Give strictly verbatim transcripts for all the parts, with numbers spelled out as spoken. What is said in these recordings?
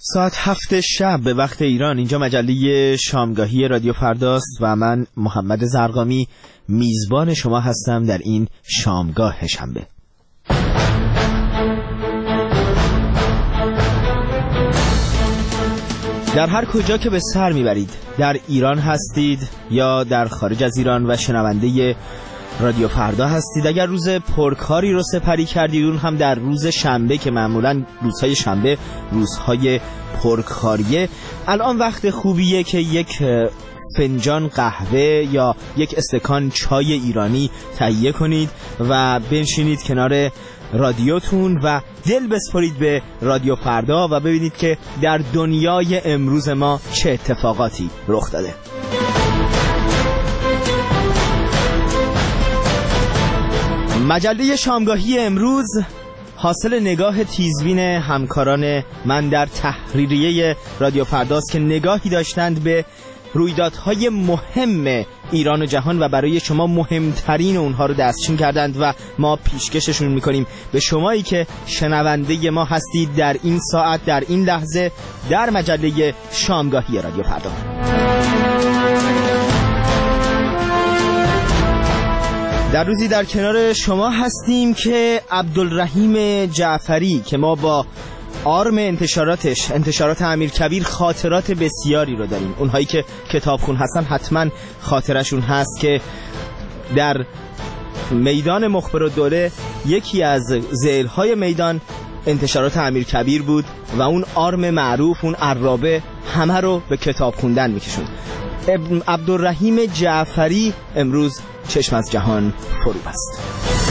ساعت هفت شب به وقت ایران، اینجا مجله شامگاهی رادیو فرداست و من محمد زرقامی میزبان شما هستم در این شامگاه شنبه. در هر کجا که به سر میبرید، در ایران هستید یا در خارج از ایران و شنونده رادیو فردا هستید، اگر روز پرکاری رو سپری کردید، اون هم در روز شنبه که معمولا روزهای شنبه روزهای پرکاریه، الان وقت خوبیه که یک فنجان قهوه یا یک استکان چای ایرانی تهیه کنید و بنشینید کنار رادیوتون و دل بسپارید به رادیو فردا و ببینید که در دنیای امروز ما چه اتفاقاتی رخ داده. مجله شامگاهی امروز حاصل نگاه تیزبین همکاران من در تحریریه رادیو فرداست که نگاهی داشتند به رویدادهای مهم ایران و جهان و برای شما مهمترین اونها رو دستچین کردند و ما پیشکششون میکنیم به شمایی که شنونده ما هستید در این ساعت، در این لحظه، در مجله شامگاهی رادیو فردا. در روزی در کنار شما هستیم که عبدالرحیم جعفری که ما با آرم انتشاراتش، انتشارات امیرکبیر، خاطرات بسیاری رو داریم. اونهایی که کتابخون هستن حتما خاطرشون هست که در میدان مخبرالدوله یکی از ذیل‌های میدان انتشارات امیرکبیر بود و اون آرم معروف، اون عرابه، همه رو به کتاب خوندن میکشون. عبدالرحیم جعفری امروز چشم از جهان فرو است.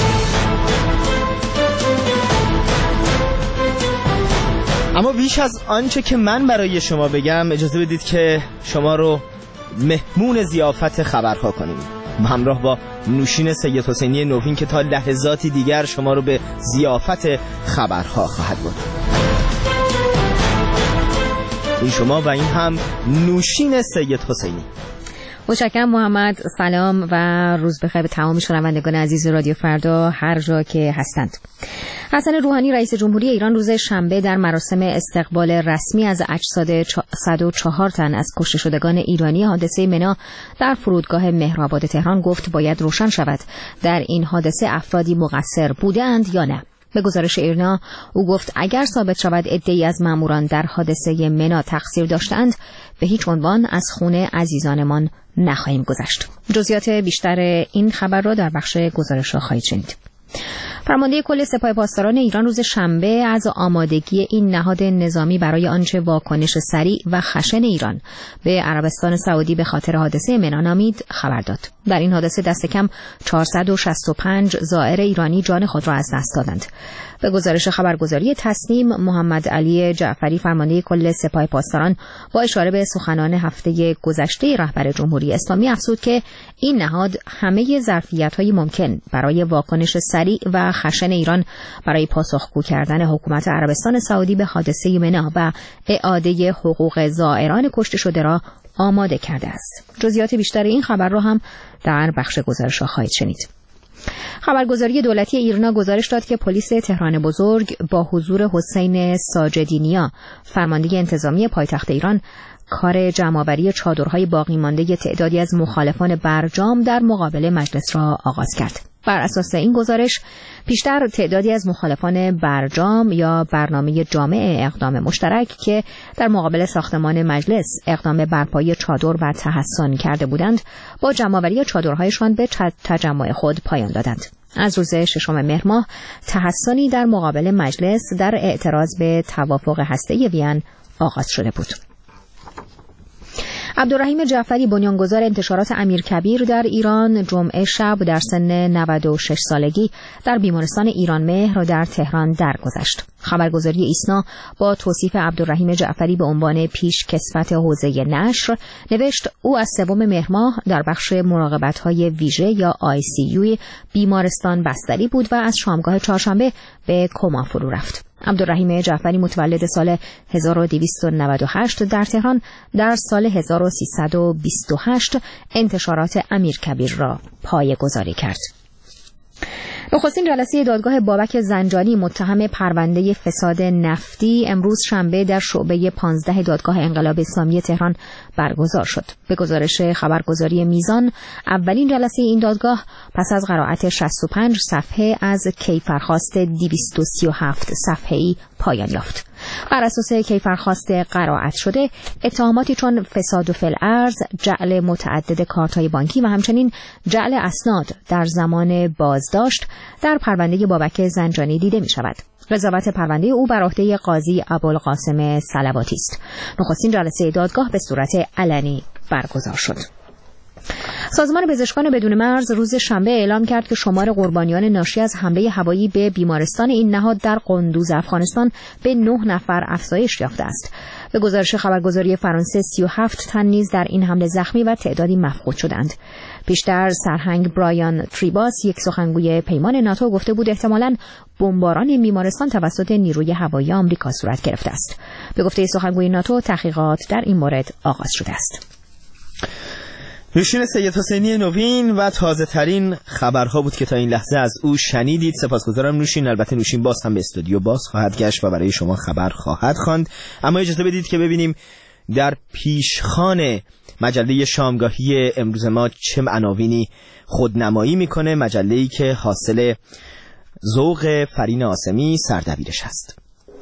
اما بیش از آنچه که من برای شما بگم، اجازه بدید که شما رو مهمون ضیافت خبرها کنیم همراه با نوشین سید حسینی نوین که تا لحظاتی دیگر شما رو به ضیافت خبرها خواهد برد. این شما و این هم نوشین سید حسینی. متشکرم محمد. سلام و روز بخیر به تمام شنوندگان عزیز رادیو فردا هر جا که هستند. حسن روحانی رئیس جمهوری ایران روز شنبه در مراسم استقبال رسمی از اجساد صد و چهار تن از کشته شدگان ایرانی حادثه منا در فرودگاه مهرآباد تهران گفت باید روشن شود در این حادثه افرادی مقصر بودند یا نه. به گزارش ایرنا او گفت اگر ثابت شود عده‌ای از ماموران در حادثه منا تقصیر داشتند، به هیچ عنوان از خون عزیزانمان نخواهیم گذشت. جزئیات بیشتر این خبر را در بخش گزارش‌ها خواهید شنید. فرمانده کل سپاه پاسداران ایران روز شنبه از آمادگی این نهاد نظامی برای آنچه واکنش سریع و خشن ایران به عربستان سعودی به خاطر حادثه منا نامید خبر داد. در این حادثه دست کم چهارصد و شصت و پنج زائر ایرانی جان خود را از دست دادند. به گزارش خبرگزاری تصنیم، محمد علی جعفری فرمانده کل سپاه پاسداران با اشاره به سخنان هفته گذشته رهبر جمهوری اسلامی افزود که این نهاد همه ظرفیت‌های ممکن برای واکنش سریع و خشن ایران برای پاسخگو کردن حکومت عربستان سعودی به حادثه منا و اعاده حقوق زائران کشته شده را آماده کرده است. جزئیات بیشتر این خبر را هم در بخش گزارش‌ها خواهید شنید. خبرگزاری دولتی ایرنا گزارش داد که پلیس تهران بزرگ با حضور حسین ساجدینیا فرمانده انتظامی پایتخت ایران کار جمع‌آوری چادرهای باقی مانده تعدادی از مخالفان برجام در مقابل مجلس را آغاز کرد. بر اساس این گزارش پیشتر تعدادی از مخالفان برجام یا برنامه جامع اقدام مشترک که در مقابل ساختمان مجلس اقدام برپایی چادر و تحصن کرده بودند، با جمع‌آوری چادرهایشان به تجمع خود پایان دادند. از روز ششم مهر ماه تحصنی در مقابل مجلس در اعتراض به توافق هسته‌ای وین آغاز شده بود. عبدالرحیم جعفری بنیانگذار انتشارات امیرکبیر در ایران جمعه شب در سن نود و شش سالگی در بیمارستان ایران مهر در تهران درگذشت. خبرگزاری ایسنا با توصیف عبدالرحیم جعفری به عنوان پیش کسوت حوزه نشر نوشت او از سوم مهر ماه در بخش مراقبت‌های ویژه یا آی سی یو بیمارستان بستری بود و از شامگاه چهارشنبه به کما فرو رفت. عبدالرحیم جعفری متولد سال هزار و دویست و نود و هشت در تهران در سال هزار و سیصد و بیست و هشت انتشارات امیرکبیر را پایه‌گذاری کرد. نخستین جلسه دادگاه بابک زنجانی متهم پرونده فساد نفتی امروز شنبه در شعبه پانزده دادگاه انقلاب اسلامی تهران برگزار شد. به گزارش خبرگزاری میزان، اولین جلسه این دادگاه پس از قرائت شصت و پنج صفحه از کیفرخواست دویست و سی و هفت صفحه‌ای پایان یافت. بر اساس کیفرخواست قرائت شده، اتهاماتی چون فساد و فی‌الارض، جعل متعدد کارت‌های بانکی و همچنین جعل اسناد در زمان بازداشت در پرونده بابک زنجانی دیده می شود. قضاوت پرونده او بر عهده قاضی ابوالقاسم صلواتی است. نخستین جلسه دادگاه به صورت علنی برگزار شد. سازمان پزشکان بدون مرز روز شنبه اعلام کرد که شمار قربانیان ناشی از حمله هوایی به بیمارستان این نهاد در قندوز افغانستان به نه نفر افزایش یافته است. به گزارش خبرگزاری فرانسه سی و هفت تن نیز در این حمله زخمی و تعدادی مفقود شدند. پیشتر سرهنگ برایان تریباس، یک سخنگوی پیمان ناتو، گفته بود احتمالاً بمباران این بیمارستان توسط نیروی هوایی آمریکا صورت گرفته است. به گفته سخنگوی ناتو، تحقیقات در این مورد آغاز شده است. نوشین سید حسینی نوین و تازه ترین خبرها بود که تا این لحظه از او شنیدید. سپاسگزارم نوشین. البته نوشین باز هم به استودیو باز خواهد گشت و برای شما خبر خواهد خواند، اما اجازه بدید که ببینیم در پیشخوان مجله شامگاهی امروز ما چه عناوینی خودنمایی میکنه. مجله‌ای که حاصل ذوق فرین عاصمی سردبیرش هست.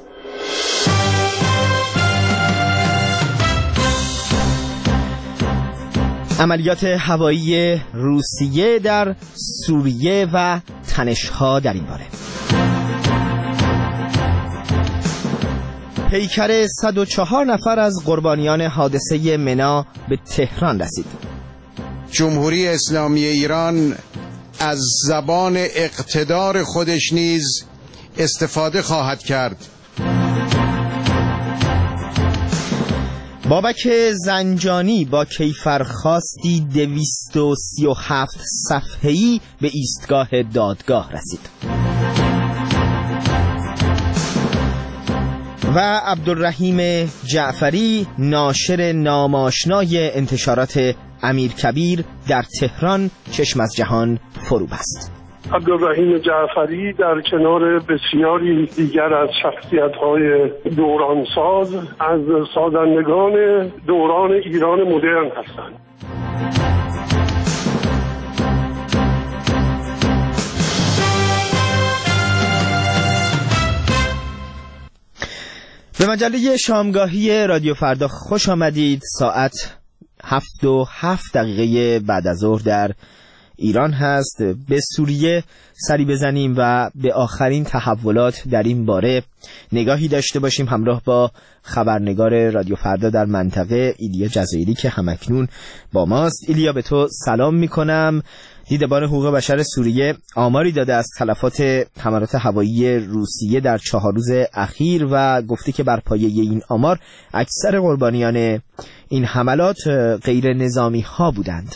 عملیات هوایی روسیه در سوریه و تنش‌ها در این باره. پیکر صد و چهار نفر از قربانیان حادثه منا به تهران رسید. جمهوری اسلامی ایران از زبان اقتدار خودش نیز استفاده خواهد کرد. بابک زنجانی با کیفرخواستی دویست و سی و هفت صفحه‌ای به ایستگاه دادگاه رسید. و عبدالرحیم جعفری، ناشر ناماشنای انتشارات امیرکبیر، در تهران چشم از جهان فرو بست. عبدالرحیم جعفری در کنار بسیاری دیگر از شخصیت‌های دورانساز از سازندگان دوران ایران مدرن هستند. به مجله شامگاهی رادیو فردا خوش آمدید. ساعت هفت و هفت دقیقه بعد از ظهر در ایران هست. به سوریه سری بزنیم و به آخرین تحولات در این باره نگاهی داشته باشیم همراه با خبرنگار رادیو فردا در منطقه ایلیا جزایری که همکنون با ماست. ایلیا، به تو سلام میکنم. دیدبان حقوق بشر سوریه آماری داده از تلفات حملات هوایی روسیه در چهار روز اخیر و گفته که بر پایه این آمار اکثر قربانیان این حملات غیر نظامی ها بودند.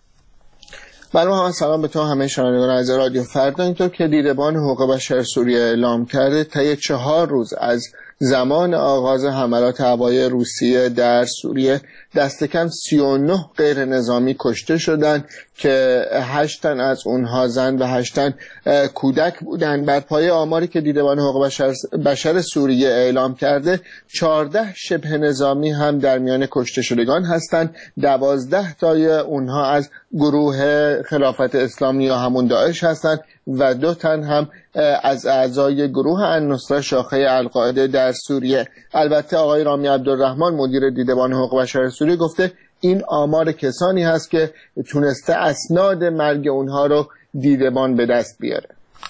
بله محمد، سلام به تو همه شنوندگان از رادیو فردا. اینطور که دیدبان حقوق بشر سوریه اعلام کرده، طی چهار روز از زمان آغاز حملات هوایی روسیه در سوریه دست کم سی و نه غیر نظامی کشته شدند که هشت تن از اونها زن و هشت تن کودک بودند. بر پایه آماری که دیدبان حقوق بشر, بشر سوریه اعلام کرده، چهارده شبه نظامی هم در میان کشته شدگان هستند. دوازده تای اونها از گروه خلافت اسلامی یا همون داعش هستند و دو تن هم از اعضای گروه النصره شاخه القاعده در سوریه. البته آقای رامی عبدالرحمن، مدیر دیدبان حقوق بشر سوریه، گفته این آمار کسانی هست که تونسته اسناد مرگ اونها رو دیدبان به دست بیاره.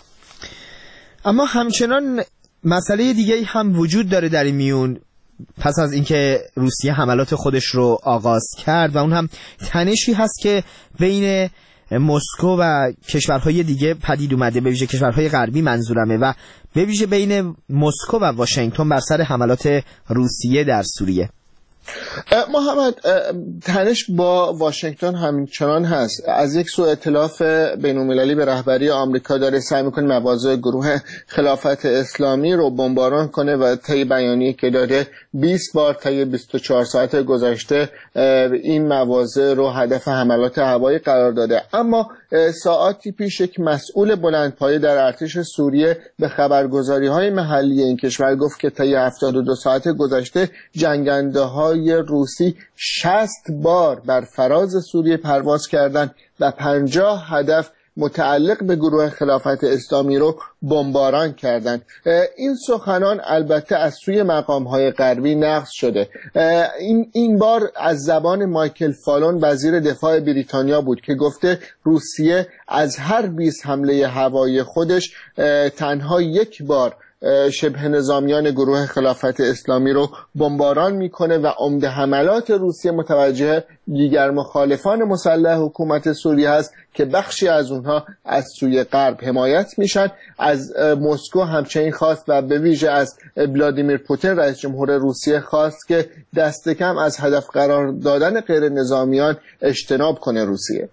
اما همچنان مسئله دیگه هم وجود داره در این میون. پس از اینکه روسیه حملات خودش رو آغاز کرد و اون هم تنشی هست که بین مسکو و کشورهای دیگه پدید اومده، به ویژه کشورهای غربی منظورمه، و به ویژه بین مسکو و واشنگتن بر سر حملات روسیه در سوریه. محمد، تنش با واشنگتن همچنان هست. از یک سو ائتلاف بین‌المللی به رهبری آمریکا داره سعی میکنه مواضع گروه خلافت اسلامی رو بمباران کنه و طی بیانیه‌ای که داده بیست بار طی بیست و چهار ساعت گذشته این مواضع رو هدف حملات هوایی قرار داده. اما ساعاتی پیش یک مسئول بلندپایه در ارتش سوریه به خبرگزاری‌های محلی این کشور گفت که طی هفتاد و دو ساعت گذشته جنگنده‌های روسی شصت بار بر فراز سوریه پرواز کردند و پنجاه هدف متعلق به گروه خلافت اسلامی رو بمباران کردند. این سخنان البته از سوی مقام‌های غربی نقض شده. این این بار از زبان مایکل فالون وزیر دفاع بریتانیا بود که گفته روسیه از هر بیست حمله هوایی خودش تنها یک بار شبه نظامیان گروه خلافت اسلامی رو بمباران میکنه و عمده حملات روسیه متوجه دیگر مخالفان مسلح حکومت سوریه هست که بخشی از اونها از سوی غرب حمایت میشن. از مسکو همچنین خواست و به ویژه از ولادیمیر پوتین رئیس جمهور روسیه خواست که دست کم از هدف قرار دادن غیر نظامیان اجتناب کنه روسیه.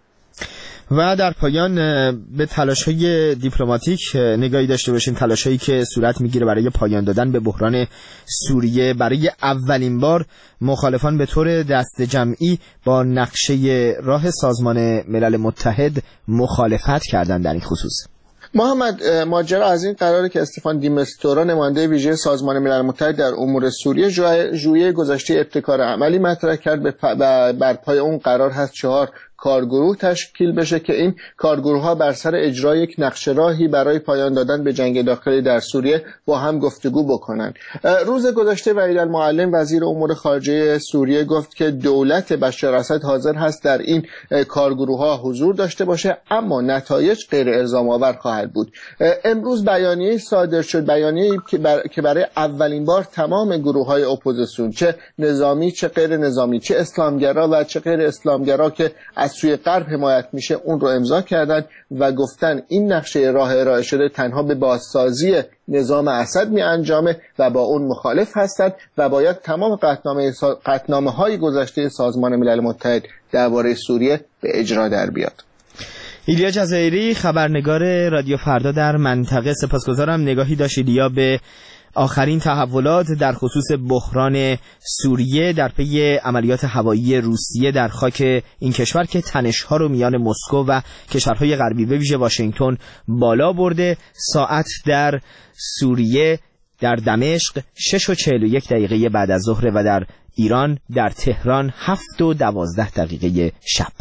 و در پایان به تلاش‌های دیپلماتیک نگاهی داشته باشیم، تلاش‌هایی که صورت می‌گیره برای پایان دادن به بحران سوریه. برای اولین بار مخالفان به طور دست جمعی با نقشه راه سازمان ملل متحد مخالفت کردند در این خصوص. محمد، ماجرا از این قراره که استفان دیمستورا نماینده ویژه سازمان ملل متحد در امور سوریه ژوئیه گذشته ابتکار عملی مطرح کرد و بر پای اون قرار هست چهار کارگروه تشکیل بشه که این کارگروه ها بر سر اجرای یک نقشه راهی برای پایان دادن به جنگ داخلی در سوریه با هم گفتگو بکنن. روز گذشته وحید المعلم وزیر امور خارجه سوریه گفت که دولت بشار اسد حاضر هست در این کارگروه ها حضور داشته باشه، اما نتایج غیر الزام آور خواهد بود. امروز بیانیه صادر شد، بیانیه‌ای که برای اولین بار تمام گروه های اپوزیسیون، چه نظامی چه غیر نظامی، چه اسلامگرا و چه غیر اسلامگرا که از سوی غرب حمایت میشه، اون رو امضا کردن و گفتن این نقشه راه ارائه شده تنها به بازسازی نظام اسد می انجامه و با اون مخالف هستند و باید تمام قطعنامه قطعنامه های گذشته سازمان ملل متحد درباره سوریه به اجرا در بیاد. ایلیا جزایری، خبرنگار رادیو فردا در منطقه، سپاسگزارم. نگاهی داشت ایلیا به آخرین تحولات در خصوص بحران سوریه در پی عملیات هوایی روسیه در خاک این کشور که تنش‌ها رو میان مسکو و کشورهای غربی به ویژه واشنگتن بالا برده. ساعت در سوریه در دمشق شش و چهل و یک دقیقه بعد از ظهر و در ایران در تهران هفت و دوازده دقیقه شب.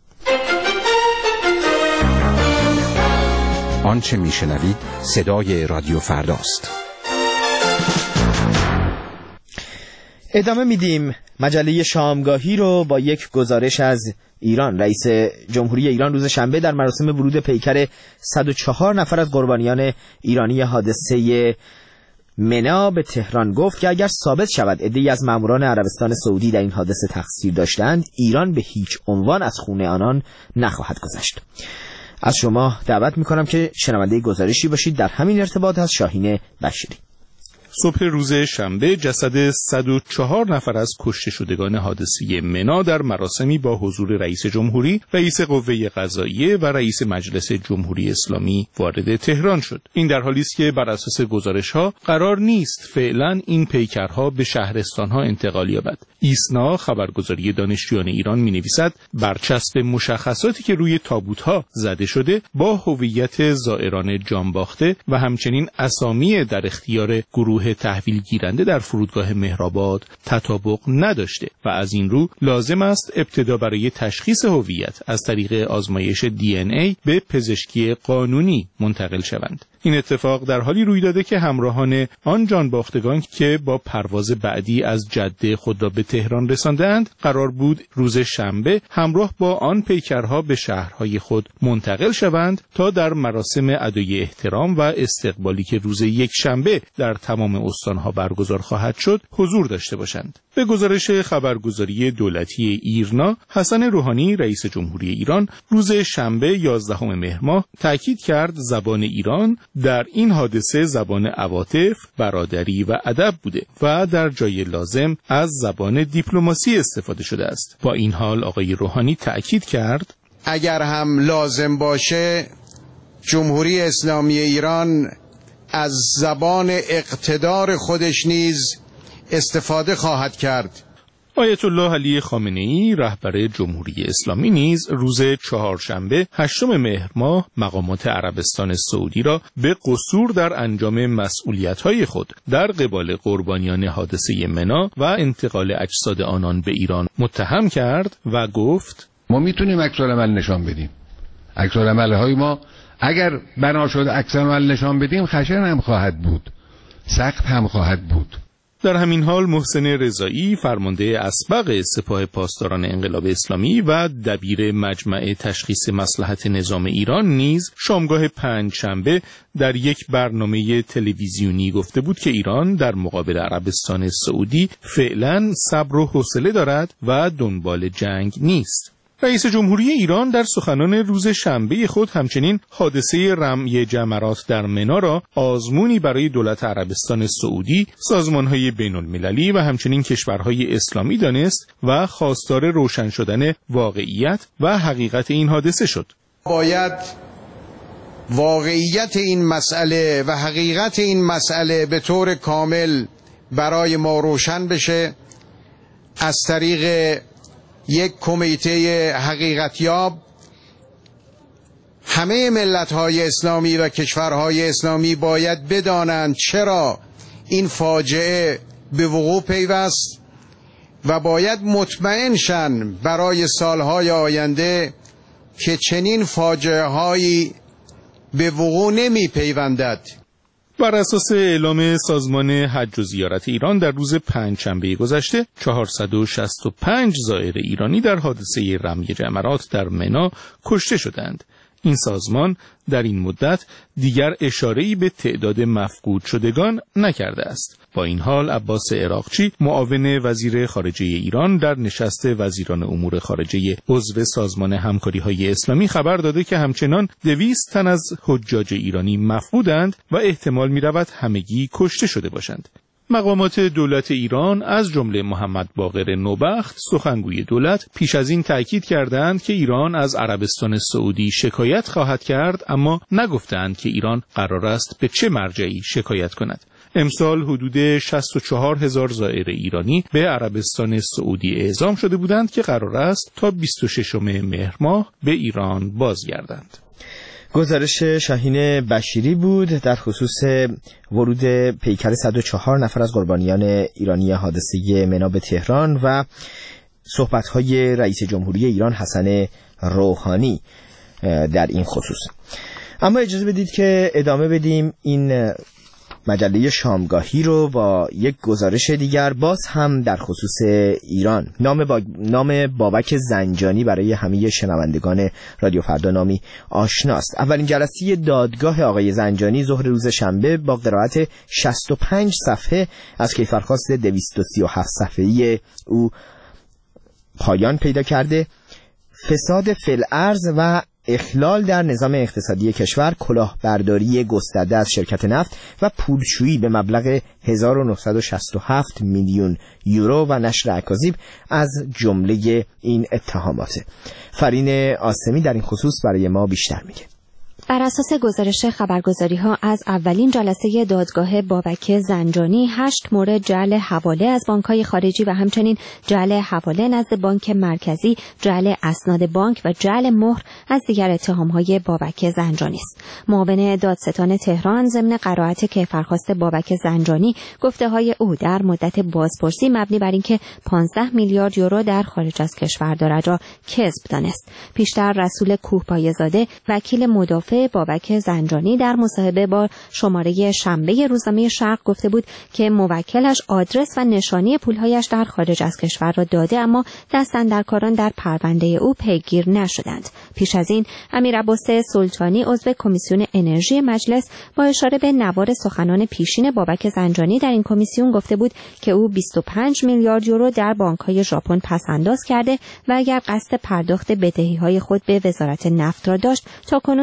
آنچه میشنوید صدای رادیو فرداست. ادامه میدیم مجله شامگاهی رو با یک گزارش از ایران. رئیس جمهوری ایران روز شنبه در مراسم ورود پیکر صد و چهار نفر از قربانیان ایرانی حادثه منا به تهران گفت که اگر ثابت شود عده‌ای از ماموران عربستان سعودی در این حادثه تقصیر داشتند، ایران به هیچ عنوان از خون آنان نخواهد گذشت. از شما دعوت میکنم که شنونده گزارشی باشید در همین ارتباط از شاهین بشیری. صبح روز شنبه جسد صد و چهار نفر از کشته شدگان حادثه منا در مراسمی با حضور رئیس جمهوری، رئیس قوه قضاییه و رئیس مجلس جمهوری اسلامی وارد تهران شد. این در حالی است که بر اساس گزارش‌ها قرار نیست فعلا این پیکرها به شهرستان‌ها انتقال یابد. ایسنا خبرگزاری دانشجویان ایران می‌نویسد برچسب مشخصاتی که روی تابوت‌ها زده شده با هویت زائران جانباخته و همچنین اسامی در اختیار گروه تحویل گیرنده در فرودگاه مهرآباد تطابق نداشته و از این رو لازم است ابتدا برای تشخیص هویت از طریق آزمایش دی ان ای به پزشکی قانونی منتقل شوند. این اتفاق در حالی روی داده که همراهان آن جانباختگان که با پرواز بعدی از جده خود را به تهران رساندند قرار بود روز شنبه همراه با آن پیکرها به شهرهای خود منتقل شوند تا در مراسم ادای احترام و استقبالی که روز یک شنبه در تمام استانها برگزار خواهد شد حضور داشته باشند. به گزارش خبرگزاری دولتی ایرنا، حسن روحانی رئیس جمهوری ایران روز شنبه یازدهم مهر ماه تاکید کرد زبان ایران در این حادثه زبان عواطف، برادری و ادب بوده و در جای لازم از زبان دیپلماسی استفاده شده است. با این حال آقای روحانی تاکید کرد اگر هم لازم باشه جمهوری اسلامی ایران از زبان اقتدار خودش نیز استفاده خواهد کرد. آیت الله علی خامنه‌ای رهبر جمهوری اسلامی نیز روز چهارشنبه هشتم مهر ماه مقامات عربستان سعودی را به قصور در انجام مسئولیت‌های خود در قبال قربانیان حادثه منا و انتقال اجساد آنان به ایران متهم کرد و گفت ما میتونیم عکس‌العمل نشان بدیم. عکس‌العمل‌های ما اگر بنا شد عکس‌العمل نشان بدیم خشن هم خواهد بود، سخت هم خواهد بود. در همین حال محسن رضایی فرمانده اسبق سپاه پاسداران انقلاب اسلامی و دبیر مجمع تشخیص مصلحت نظام ایران نیز شامگاه پنجشنبه در یک برنامه تلویزیونی گفته بود که ایران در مقابل عربستان سعودی فعلا صبر و حوصله دارد و دنبال جنگ نیست. رئیس جمهوری ایران در سخنان روز شنبه خود همچنین حادثه رمی جمرات در منا را آزمونی برای دولت عربستان سعودی، سازمان‌های بین‌المللی و همچنین کشورهای اسلامی دانست و خواستار روشن شدن واقعیت و حقیقت این حادثه شد. باید واقعیت این مسئله و حقیقت این مسئله به طور کامل برای ما روشن بشه از طریق یک کمیته حقیقتیاب. همه ملت‌های اسلامی و کشورهای اسلامی باید بدانند چرا این فاجعه به وقوع پیوست و باید مطمئن شن برای سالهای آینده که چنین فاجعه‌هایی به وقوع نمی پیوندد. بر اساس اعلام سازمان حج و زیارت ایران در روز پنجشنبه گذشته چهارصد و شصت و پنج زائر ایرانی در حادثه رمی جمرات در منا کشته شدند. این سازمان در این مدت دیگر اشاره‌ای به تعداد مفقود شدگان نکرده است. با این حال عباس عراقچی معاون وزیر خارجه ایران در نشست وزیران امور خارجه عضو سازمان همکاری‌های اسلامی خبر داده که همچنان دویست تن از حجاج ایرانی مفقودند و احتمال می‌رود همگی کشته شده باشند. مقامات دولت ایران از جمله محمد باقر نوبخت سخنگوی دولت پیش از این تأکید کردند که ایران از عربستان سعودی شکایت خواهد کرد، اما نگفتند که ایران قرار است به چه مرجعی شکایت کند. امسال حدود شصت و چهار هزار زائر ایرانی به عربستان سعودی اعزام شده بودند که قرار است تا بیست و ششم مهر ماه به ایران بازگردند. گزارش شاهین بشیری بود در خصوص ورود پیکر صد و چهار نفر از قربانیان ایرانی حادثه منا به تهران و صحبت‌های رئیس جمهوری ایران حسن روحانی در این خصوص. اما اجازه بدید که ادامه بدیم این مجله شامگاهی رو با یک گزارش دیگر، باز هم در خصوص ایران. نام, با... نام بابک زنجانی برای همه شنوندگان رادیو فردا نامی آشناست. اولین جلسه دادگاه آقای زنجانی ظهر روز شنبه با قرائت شصت و پنج صفحه از کیفرخواست دویست و سی و هفت صفحه‌ای او پایان پیدا کرده. فساد فی الارض و اخلال در نظام اقتصادی کشور، کلاهبرداری گسترده از شرکت نفت و پولشویی به مبلغ هزار و نهصد و شصت و هفت میلیون یورو و نشر اکاذیب از جمله این اتهامات. فرین آسمی در این خصوص برای ما بیشتر میگه. بر اساس گزارش خبرگزاری‌ها از اولین جلسه دادگاه بابک زنجانی، هشت مورد جعل حواله از بانک‌های خارجی و همچنین جعل حواله نزد بانک مرکزی، جعل اسناد بانک و جعل مهر از دیگر اتهام‌های بابک زنجانی است. معاون دادستان تهران ضمن قرائت کیفرخواست بابک زنجانی گفته‌های او در مدت بازپرسی مبنی بر اینکه پانزده میلیارد یورو در خارج از کشور دارد را کذب دانست. پیشتر رسول کوهپایه‌زاده وکیل مدافع بابک زنجانی در مصاحبه با شماره شنبه روزنامه شرق گفته بود که موکلش آدرس و نشانی پولهایش در خارج از کشور را داده، اما دستاندرکاران در پرونده او پیگیر نشدند. پیش از این امیر عباس سلطانی عضو کمیسیون انرژی مجلس با اشاره به نوار سخنان پیشین بابک زنجانی در این کمیسیون گفته بود که او بیست و پنج میلیارد یورو در بانک‌های ژاپن پس‌انداز کرده و اگر قصد پرداخت بدهی‌های خود به وزارت نفت را داشت تا کنون بدهی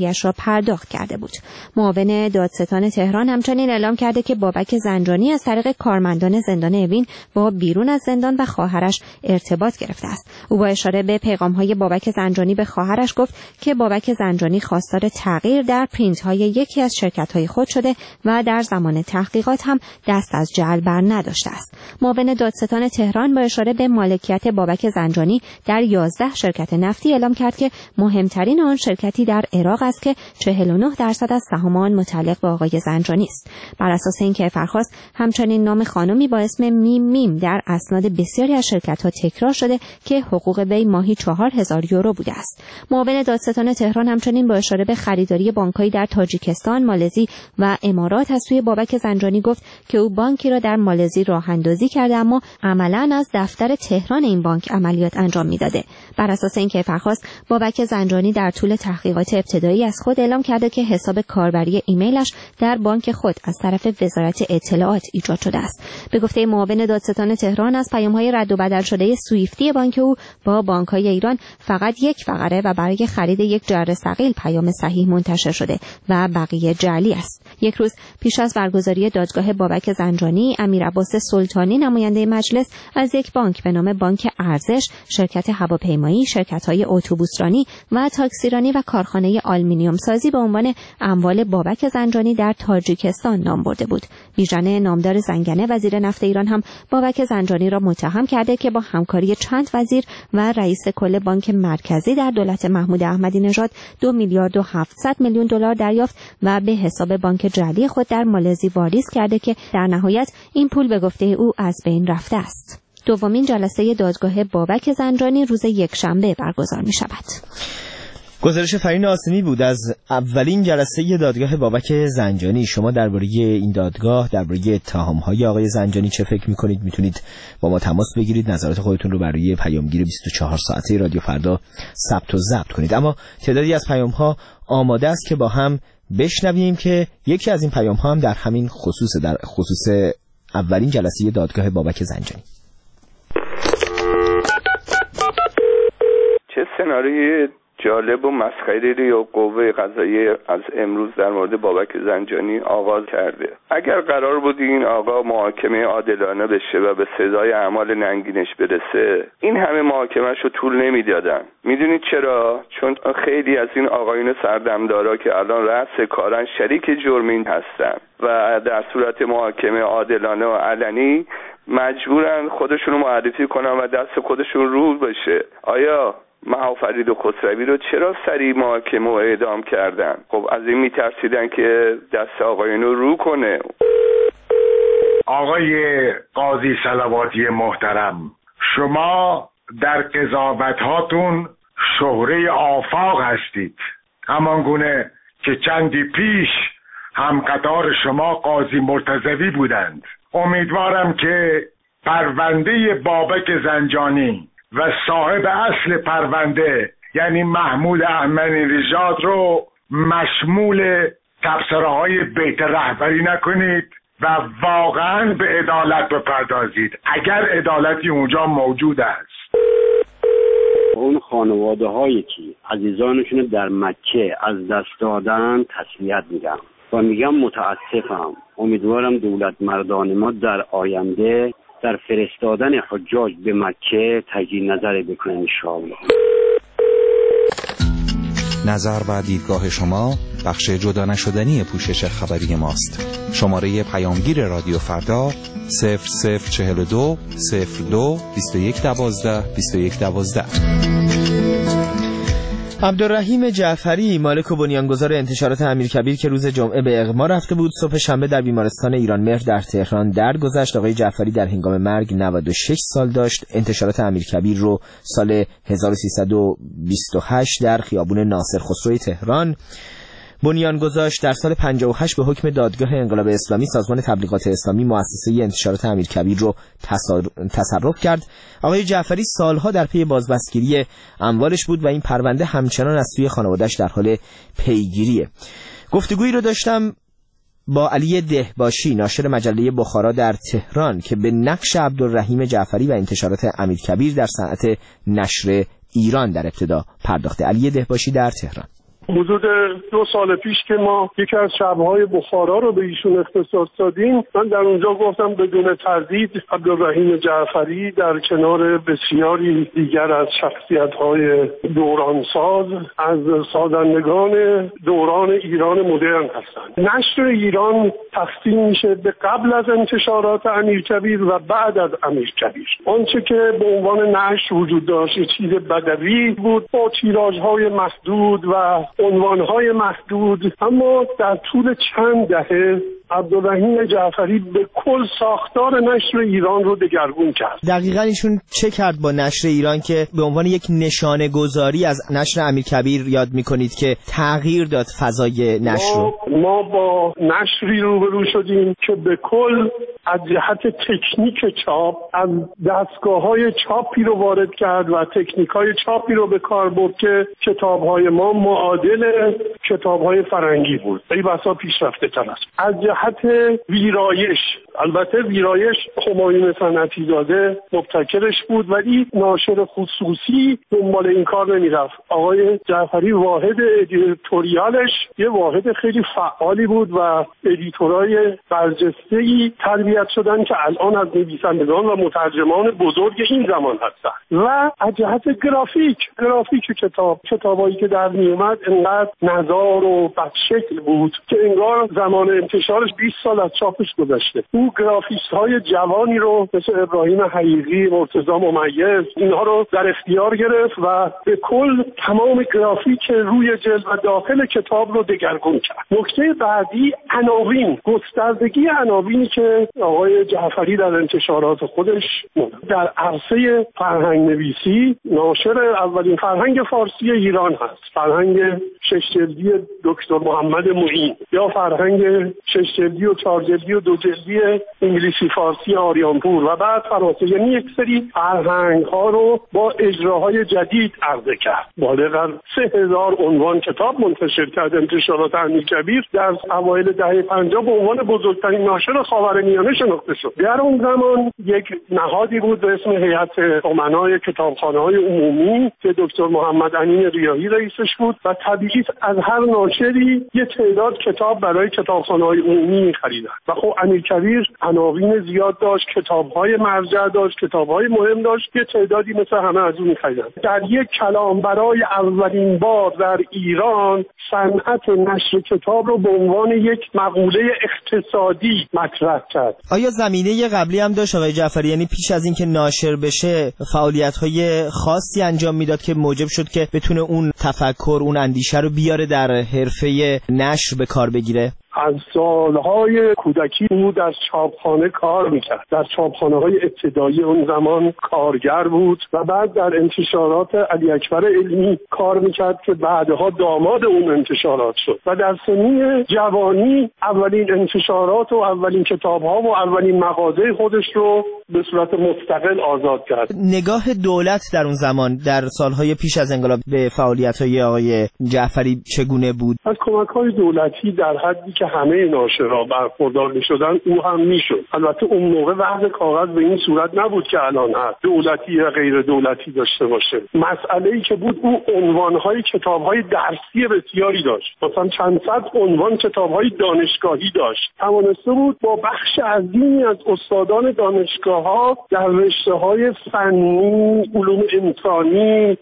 بقیه‌اش را پرداخت کرده بود. معاون دادستان تهران همچنین اعلام کرده که بابک زنجانی از طریق کارمندان زندان اوین با بیرون از زندان و خواهرش ارتباط گرفته است. او با اشاره به پیغام‌های بابک زنجانی به خواهرش گفت که بابک زنجانی خواستار تغییر در پرینت‌های یکی از شرکت‌های خود شده و در زمان تحقیقات هم دست از جعل بر نداشته است. معاون دادستان تهران با اشاره به مالکیت بابک زنجانی در یازده شرکت نفتی اعلام کرد که مهمترین آن شرکتی در عراق است که چهل و نه درصد از سهام آن متعلق به آقای زنجانی است. بر اساس این کیفرخواست همچنین نام خانمی با اسم میم میم در اسناد بسیاری از شرکت‌ها تکرار شده که حقوق وی ماهی چهار هزار یورو بوده است. معاون دادستان تهران همچنین با اشاره به خریداری بانک‌هایی در تاجیکستان، مالزی و امارات از سوی بابک زنجانی گفت که او بانکی را در مالزی راه اندازی کرده اما عملاً از دفتر تهران این بانک عملیات انجام میداده. بر اساس این کیفرخواست بابک زنجانی در طول تحقیقات ابتدایی از خود اعلام کرده که حساب کاربری ایمیلش در بانک خود از طرف وزارت اطلاعات ایجاد شده است. به گفته معاون دادستان تهران از پیام‌های رد و بدل شده سویفتی بانک او با بانک‌های ایران فقط یک فقره و برای خرید یک جر ثقیل پیام صحیح منتشر شده و بقیه جعلی است. یک روز پیش از برگزاری دادگاه بابک زنجانی، امیرعباس سلطانی نماینده مجلس از یک بانک به نام بانک ارزش، شرکت هواپیمایی، شرکت‌های اتوبوسرانی و تاکسیرانی و کارخانه آلومینیوم سازی به عنوان اموال بابک زنجانی در تاجیکستان نام برده بود. بیژن نامدار زنگنه وزیر نفت ایران هم بابک زنجانی را متهم کرده که با همکاری چند وزیر و رئیس کل بانک مرکزی در دولت محمود احمدی نژاد دو میلیارد و هفتصد میلیون دلار دریافت و به حساب بانک جعلی خود در مالزی واریز کرده که در نهایت این پول به گفته او از بین رفته است. دومین جلسه دادگاه بابک زنجانی روز یکشنبه برگزار می شود. گزارش فرین آسمی بود از اولین جلسه دادگاه بابک زنجانی. شما درباره این دادگاه، درباره اتهام‌های آقای زنجانی چه فکر می‌کنید؟ میتونید با ما تماس بگیرید، نظرات خودتون رو برای پیامگیر بیست و چهار ساعته رادیو فردا ثبت و ضبط کنید. اما تعدادی از پیام‌ها آماده است که با هم بشنویم که یکی از این پیام‌ها هم در همین خصوص در خصوص اولین جلسه دادگاه بابک زنجانی. چه سناریوی جالب و مسخره‌ای یا قوه قضاییه از امروز در مورد بابک زنجانی آغاز کرده. اگر قرار بود این آقا محاکمه عادلانه بشه و به سزای اعمال ننگینش برسه، این همه محاکمه‌اش رو طول نمیدادن. میدونید چرا؟ چون خیلی از این آقایون سردمدارا که الان رأس کارن شریک جرمین هستن و در صورت محاکمه عادلانه و علنی مجبورن خودشون رو معرفی کنن و دست خودشون رو بشه. آیا مهافرید و خسروی رو چرا سریع محاکمه و اعدام کردن؟ خب از این میترسیدن که دست آقایون رو رو کنه. آقای قاضی صلواتی محترم، شما در قضاوت‌هاتون شهره آفاق هستید، همان گونه که چندی پیش هم قطار شما قاضی مرتضوی بودند. امیدوارم که پرونده بابک زنجانی و صاحب اصل پرونده یعنی محمود احمدی نژاد رو مشمول تبصره‌های بیت رهبری نکنید و واقعا به عدالت بپردازید اگر عدالتی اونجا موجود است. اون خانواده هایی که عزیزانشون در مکه از دست دادن تسلیت میگم و میگم متاسفم. امیدوارم دولت مردان ما در آینده در فرستادن حجاج به مکه تجدید نظر بکنه انشاءالله. نظر و دیدگاه شما بخش جدا نشدنی پوشش خبری ماست. شماره پیامگیر رادیو فردا صفر صفر چهل و دو صفر دو بیست و یک دوازده بیست و یک دوازده. عبدالرحیم جعفری، مالک و بنیانگذار انتشارات امیرکبیر که روز جمعه به اغما رفته بود، صبح شنبه در بیمارستان ایرانمهر در تهران درگذشت. آقای جعفری در هنگام مرگ نود و شش سال داشت. انتشارات امیرکبیر رو سال هزار و سیصد و بیست و هشت در خیابون ناصر خسروی تهران بنیان گذاشت. در سال پنجاه و هشت به حکم دادگاه انقلاب اسلامی سازمان تبلیغات اسلامی مؤسسه انتشارات امیرکبیر رو تصرف کرد. آقای جعفری سالها در پی بازبستگیری اموالش بود و این پرونده همچنان از سوی خانواده‌اش در حال پیگیریه. گفتگویی رو داشتم با علی دهباشی، ناشر مجله بخارا در تهران، که به نقش عبدالرحیم جعفری و انتشارات امیرکبیر در صنعت نشر ایران در ابتدا پرداخته. علی دهباشی در تهران. حدود دو سال پیش که ما یکی از شب‌های بخارا رو به ایشون اختصاص دادیم، من در اونجا گفتم بدون تردید عبدالرحیم جعفری در کنار بسیاری دیگر از شخصیت‌های دورانساز از سازندگان دوران ایران مدرن هستند. نشر ایران تقسیم میشه به قبل از انتشارات امیرکبیر و بعد از امیرکبیر. آنچه که به عنوان نشر وجود داشت چیز بدوی بود با تیراژهای محدود و عنوانهای محدود، اما در طول چند دهه عبدالرحیم جعفری به کل ساختار نشر ایران رو دگرگون کرد. دقیقاً ایشون چه کرد با نشر ایران که به عنوان یک نشانه گذاری از نشر امیرکبیر یاد میکنید که تغییر داد فضای نشر رو؟ ما, ما با نشری روبرو شدیم که به کل از جهت تکنیک چاپ از دستگاه‌های چاپی رو وارد کرد و تکنیک‌های چاپی رو به کار برد که کتاب‌های ما معادل کتاب‌های فرنگی بود. ای بسا پیشرفته تر است. از جهت ویرایش، البته ویرایش همایون صنعتی زاده مبتکرش بود ولی ناشر خصوصی دنبال این کار نمی‌رفت. آقای جعفری واحد ادیتوریالش یه واحد خیلی فعالی بود و ادیتورای برجسته‌ای تربیت شدن که الان از نویسندگان و مترجمان بزرگ این زمان هستن. و از جهت گرافیک گرافیک کتاب کتابایی که در میومد انقدر نزار و بدشکل بود که انگار زمان انتشارش بیست سال از چاپش گذشته. او گرافیست های جوانی رو مثل ابراهیم حقیقی، مرتضی ممیز اینها رو در اختیار گرفت و به کل تمام گرافیک روی جلد و داخل کتاب رو دگرگون کرد. نکته بعدی عناوین، گستردگی عناوینی که آقای جعفری در انتشارات خودش در عرصه فرهنگ نویسی ناشر اولین فرهنگ فارسی ایران هست. فرهنگ شش جلدی دکتر محمد معین یا فرهنگ شش جلدی و چهار جلدی و دو جلدی انگلیسی فارسی آریانپور و بعد فرانسه، یعنی یک سری فرهنگ ها رو با اجراهای جدید عرضه کرد. بالغ از سه هزار عنوان کتاب منتشر کرد. انتشارات امیرکبیر در اوایل دهه پنجاه به عنوان بزرگترین ناشر خاورمیانه شناخته شد. در اون زمان یک نهادی بود به اسم هیئت امنای کتابخانه‌های عمومی که دکتر محمد امین ریاحی رئیسش بود و طبیعی از هر ناشری یه تعداد کتاب برای کتابخانه‌های عمومی می‌خریدن و خب امیرکبیر عناوین زیاد داشت، کتاب‌های مرجع داشت، کتاب‌های مهم داشت، یه تعدادی مثل همه از اون می‌خریدن. در یک کلام برای اولین بار در ایران صنعت نشر کتاب رو به عنوان یک مقوله اقتصادی مطرح کرد. آیا زمینه قبلی هم داشت آقای جعفری؟ یعنی پیش از اینکه ناشر بشه فعالیت‌های خاصی انجام میداد که موجب شد که بتونه اون تفکر، اون اندیشه رو بیاره در حرفه نشر به کار بگیره؟ از سالهای کودکی او در چاپخانه کار میکرد. در چاپخانه های ابتدایی اون زمان کارگر بود و بعد در انتشارات علی اکبر علمی کار میکرد که بعدها داماد اون انتشارات شد و در سنین جوانی اولین انتشارات و اولین کتابها و اولین مغازه خودش رو به صورت مستقل آزاد کرد. نگاه دولت در اون زمان در سالهای پیش از انقلاب به فعالیت‌های آقای جعفری چگونه بود؟ از کمک‌های دولتی در حدی که همه ناشرا برخوردار می‌شدن او هم می‌شد. البته اون موقع وضع کاغذ به این صورت نبود که الان هست، دولتی یا غیر دولتی داشته باشه. مسئله‌ای که بود او عنوان‌های کتاب‌های درسی بسیاری داشت. مثلا چند صد عنوان کتاب‌های دانشگاهی داشت. توانسته بود با بخش عظیمی از استادان دانشگاه‌ها در رشته‌های فنی، علوم انسانی،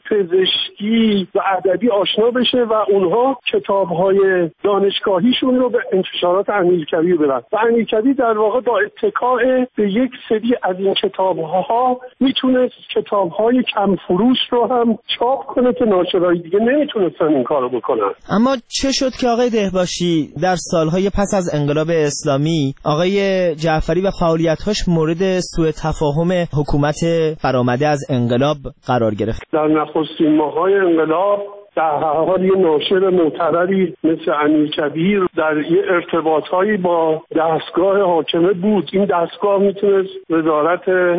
پزشکی و ادبی آشنا بشه و اونها کتاب‌های دانشگاهیشون رو به انتشارات امیرکبیر برن و امیرکبیر در واقع با اتکاء به یک سری از این کتاب‌ها میتونست کتاب‌های کم فروش رو هم چاپ کنه که ناشرای دیگه نمیتونستن این کارو بکنن. اما چه شد که آقای دهباشی در سالهای پس از انقلاب اسلامی آقای جعفری و فعالیت‌هاش مورد سوء تفاهم حکومت برآمده از انقلاب قرار گرفت؟ در نخستین ماه‌های انقلاب در حال یه ناشر معتبری مثل امیرکبیر در یه ارتباطهایی با دستگاه حاکمه بود. این دستگاه میتونست وزارت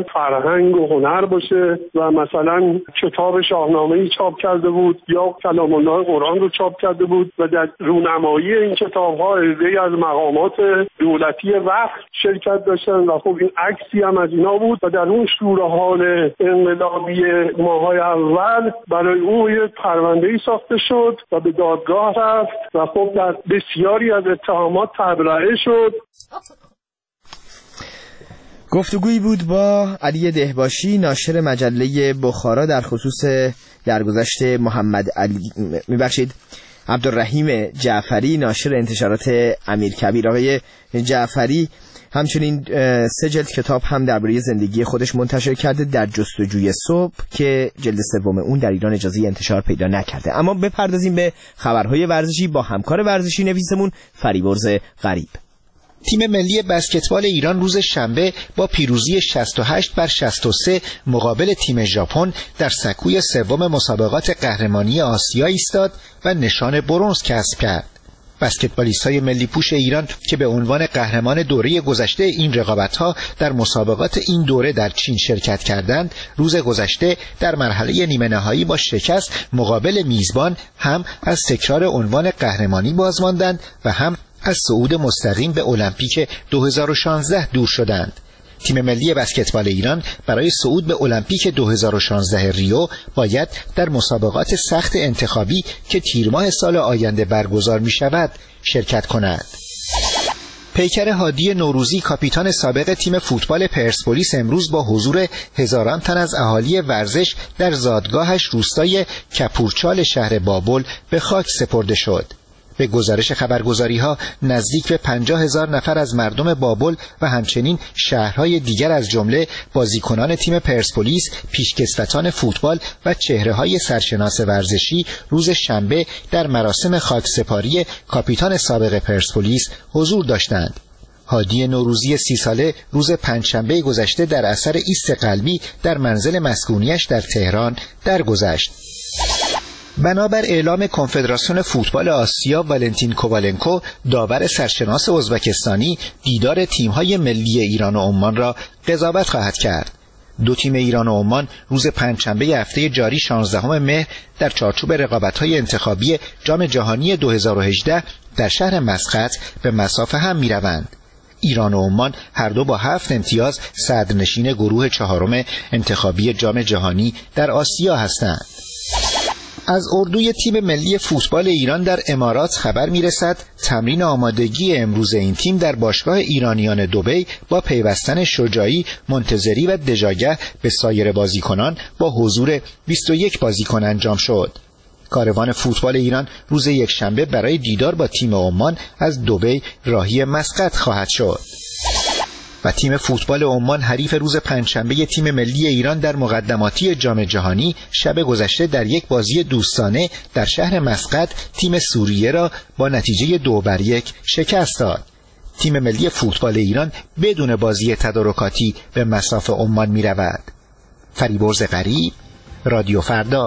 فرهنگ و هنر باشه و مثلا کتاب شاهنامه‌ای چاپ کرده بود یا کلام الله قرآن رو چاپ کرده بود و در رونمایی این کتاب‌ها عده‌ای از مقامات دولتی وقت شرکت داشتن و خب این عکسی هم از اینا بود و در اون شوره‌های انقلابی ماه‌های اول برای او یه پرونده ساخته شد و به دادگاه رفت و خب در بسیاری از اتهامات تبرئه شد. گفتگویی بود با علی دهباشی ناشر مجله بخارا در خصوص درگذشت محمد علی میبخشید عبدالرحیم جعفری ناشر انتشارات امیرکبیر. آقای جعفری همچنین سه جلد کتاب هم درباره زندگی خودش منتشر کرده در جستجوی صبح که جلد سوم اون در ایران اجازه انتشار پیدا نکرده. اما بپردازیم به خبرهای ورزشی با همکار ورزشی نویسمون فریبرز غریب. تیم ملی بسکتبال ایران روز شنبه با پیروزی شصت و هشت بر شصت و سه مقابل تیم ژاپن در سکوی سوم مسابقات قهرمانی آسیا ایستاد و نشان برنز کسب کرد. بسکتبالیست‌های ملی پوش ایران که به عنوان قهرمان دوره گذشته این رقابت‌ها در مسابقات این دوره در چین شرکت کردند، روز گذشته در مرحله نیمه نهایی با شکست مقابل میزبان هم از تکرار عنوان قهرمانی باز ماندند و هم از صعود مستقیم به المپیک دو هزار و شانزده دور شدند. تیم ملی بسکتبال ایران برای صعود به المپیک دو هزار و شانزده ریو باید در مسابقات سخت انتخابی که تیر ماه سال آینده برگزار می شود شرکت کند. پیکر هادی نوروزی کاپیتان سابق تیم فوتبال پرسپولیس امروز با حضور هزاران تن از اهالی ورزش در زادگاهش روستای کپورچال شهر بابل به خاک سپرده شد. به گزارش خبرگزاری‌ها نزدیک به پنجاه هزار نفر از مردم بابل و همچنین شهرهای دیگر از جمله بازیکنان تیم پرسپولیس، پیشکسوتان فوتبال و چهره‌های سرشناس ورزشی روز شنبه در مراسم خاکسپاری کاپیتان سابق پرسپولیس حضور داشتند. هادی نوروزی سی ساله روز پنجشنبه گذشته در اثر ایست قلبی در منزل مسکونیش در تهران درگذشت. بنابر اعلام کنفدراسیون فوتبال آسیا، والنتین کووالنکو داور سرشناس ازبکستانی دیدار تیم‌های ملی ایران و عمان را قضاوت خواهد کرد. دو تیم ایران و عمان روز پنجشنبه هفته جاری شانزدهم مهر در چارچوب رقابت‌های انتخابی جام جهانی دو هزار و هجده در شهر مسقط به مصاف هم می‌روند. ایران و عمان هر دو با هفت امتیاز صدرنشین گروه چهارم انتخابی جام جهانی در آسیا هستند. از اردوی تیم ملی فوتبال ایران در امارات خبر میرسد تمرین آمادگی امروز این تیم در باشگاه ایرانیان دبی با پیوستن شجاعی، منتظری و دژاگه به سایر بازیکنان با حضور بیست و یک بازیکن انجام شد. کاروان فوتبال ایران روز یکشنبه برای دیدار با تیم عمان از دبی راهی مسقط خواهد شد. و تیم فوتبال عمان حریف روز پنجشنبه تیم ملی ایران در مقدماتی جام جهانی شب گذشته در یک بازی دوستانه در شهر مسقط تیم سوریه را با نتیجه دو بر یک شکست داد. تیم ملی فوتبال ایران بدون بازی تدارکاتی به مصاف عمان می رود. فریبرز غریب، رادیو فردا.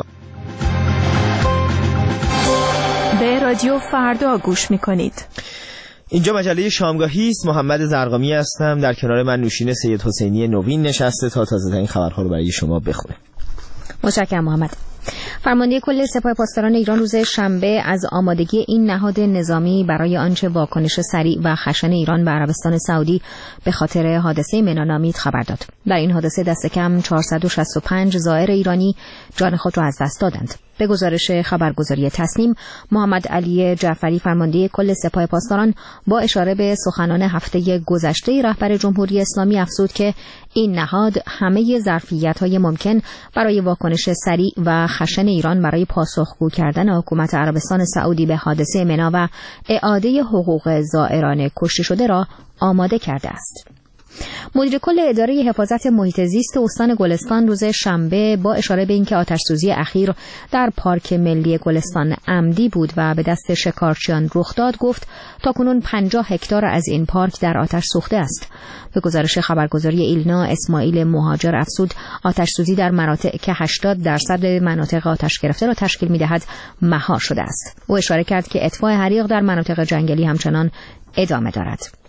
به رادیو فردا گوش می کنید. اینجا مجله شامگاهی است. محمد زرقامی هستم. در کنار من نوشین سید حسینی نوین نشسته تا تازه ترین خبرها رو برای شما بخونه. متشکرم محمد. فرمانده کل سپاه پاسداران ایران روز شنبه از آمادگی این نهاد نظامی برای آنچه واکنش سریع و خشن ایران به عربستان سعودی به خاطر حادثه منا نامید خبر داد. در این حادثه دست کم چهارصد و شصت و پنج زائر ایرانی جان خود را از دست دادند. به گزارش خبرگزاری تصنیم، محمد علی جعفری فرمانده کل سپاه پاسداران با اشاره به سخنان هفته گذشته رهبر جمهوری اسلامی افزود که این نهاد همه ظرفیت‌های ممکن برای واکنش سریع و خشن ایران برای پاسخگو کردن حکومت عربستان سعودی به حادثه منا و اعاده حقوق زائران کشته شده را آماده کرده است. مدیر کل اداره حفاظت محیط زیست استان گلستان روز شنبه با اشاره به اینکه آتش‌سوزی اخیر در پارک ملی گلستان عمدی بود و به دست شکارچیان رخ داد گفت تاکنون پنجاه هکتار از این پارک در آتش سوخته است. به گزارش خبرگزاری ایلنا، اسماعیل مهاجر افزود آتش‌سوزی در مناطق که هشتاد درصد مناطق آتش گرفته را تشکیل می‌دهد مهار شده است. او اشاره کرد که اطفاء حریق در مناطق جنگلی همچنان ادامه دارد.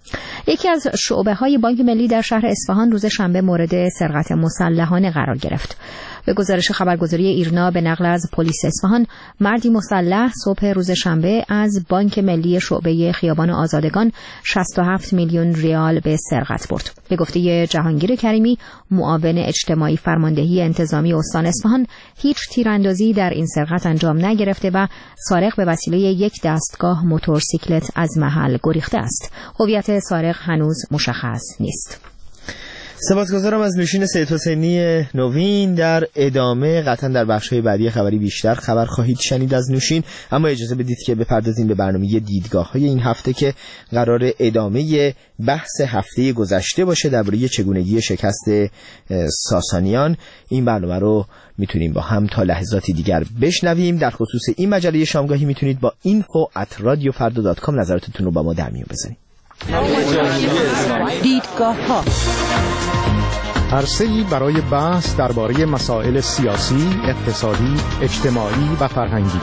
یکی از شعبه‌های بانک ملی در شهر اصفهان روز شنبه مورد سرقت مسلحانه قرار گرفت. به گزارش خبرگزاری ایرنا به نقل از پلیس اصفهان، مردی مسلح صبح روز شنبه از بانک ملی شعبه خیابان آزادگان شصت و هفت میلیون ریال به سرقت برد. به گفته جهانگیر کریمی، معاون اجتماعی فرماندهی انتظامی استان اصفهان، هیچ تیراندازی در این سرقت انجام نگرفته و سارق به وسیله یک دستگاه موتورسیکلت از محل گریخته است. هویت سارق هنوز مشخص نیست. سپاسگزارم از نوشین سید حسینی نوین. در ادامه قطعا در بخش‌های بعدی خبری بیشتر خبر خواهید شنید از نوشین، اما اجازه بدید که بپردازیم به برنامه دیدگاه‌های این هفته که قرار ادامه بحث هفته گذشته باشه درباره چگونگی شکست ساسانیان. این برنامه رو میتونیم با هم تا لحظاتی دیگر بشنویم. در خصوص این مجله شامگاهی میتونید با اینفو ات رادیو فردا دات کام نظراتتون رو با ما در میون بذارید. دیدگاه‌ها عرصه‌ای برای بحث درباره مسائل سیاسی، اقتصادی، اجتماعی و فرهنگی.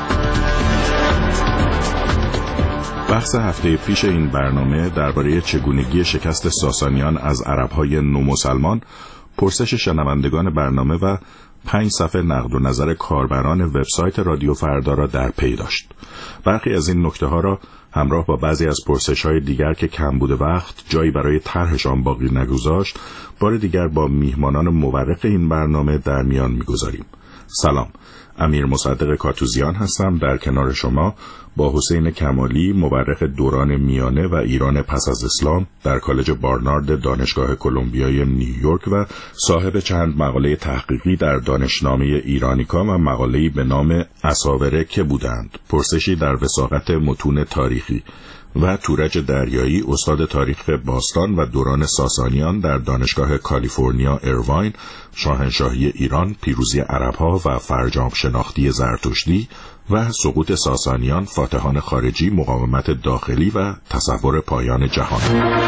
بحث هفته پیش این برنامه درباره چگونگی شکست ساسانیان از عرب‌های نومسلمان، پرسش شنوندگان برنامه و پنج صفحه نقد و نظر کاربران وبسایت رادیو فردا را در پی داشت. برخی از این نکته ها را همراه با بعضی از پرسش های دیگر که کم بوده وقت جایی برای طرحشان باقی نگذاشت، بار دیگر با میهمانان مورخ این برنامه در میان میگذاریم. سلام، امیر مصدق کاتوزیان هستم در کنار شما با حسین کمالی، مورخ دوران میانه و ایران پس از اسلام در کالج بارنارد دانشگاه کلمبیای نیویورک و صاحب چند مقاله تحقیقی در دانشنامه ایرانیکا و مقاله‌ای به نام اساوره که بودند، پرسشی در وثاقت متون تاریخی، و تورج دریایی، استاد تاریخ باستان و دوران ساسانیان در دانشگاه کالیفرنیا ایرواین، شاهنشاهی ایران، پیروزی عرب‌ها و فرجام شناختی زرتشتی و سقوط ساسانیان، فاتحان خارجی، مقاومت داخلی و تصور پایان جهان.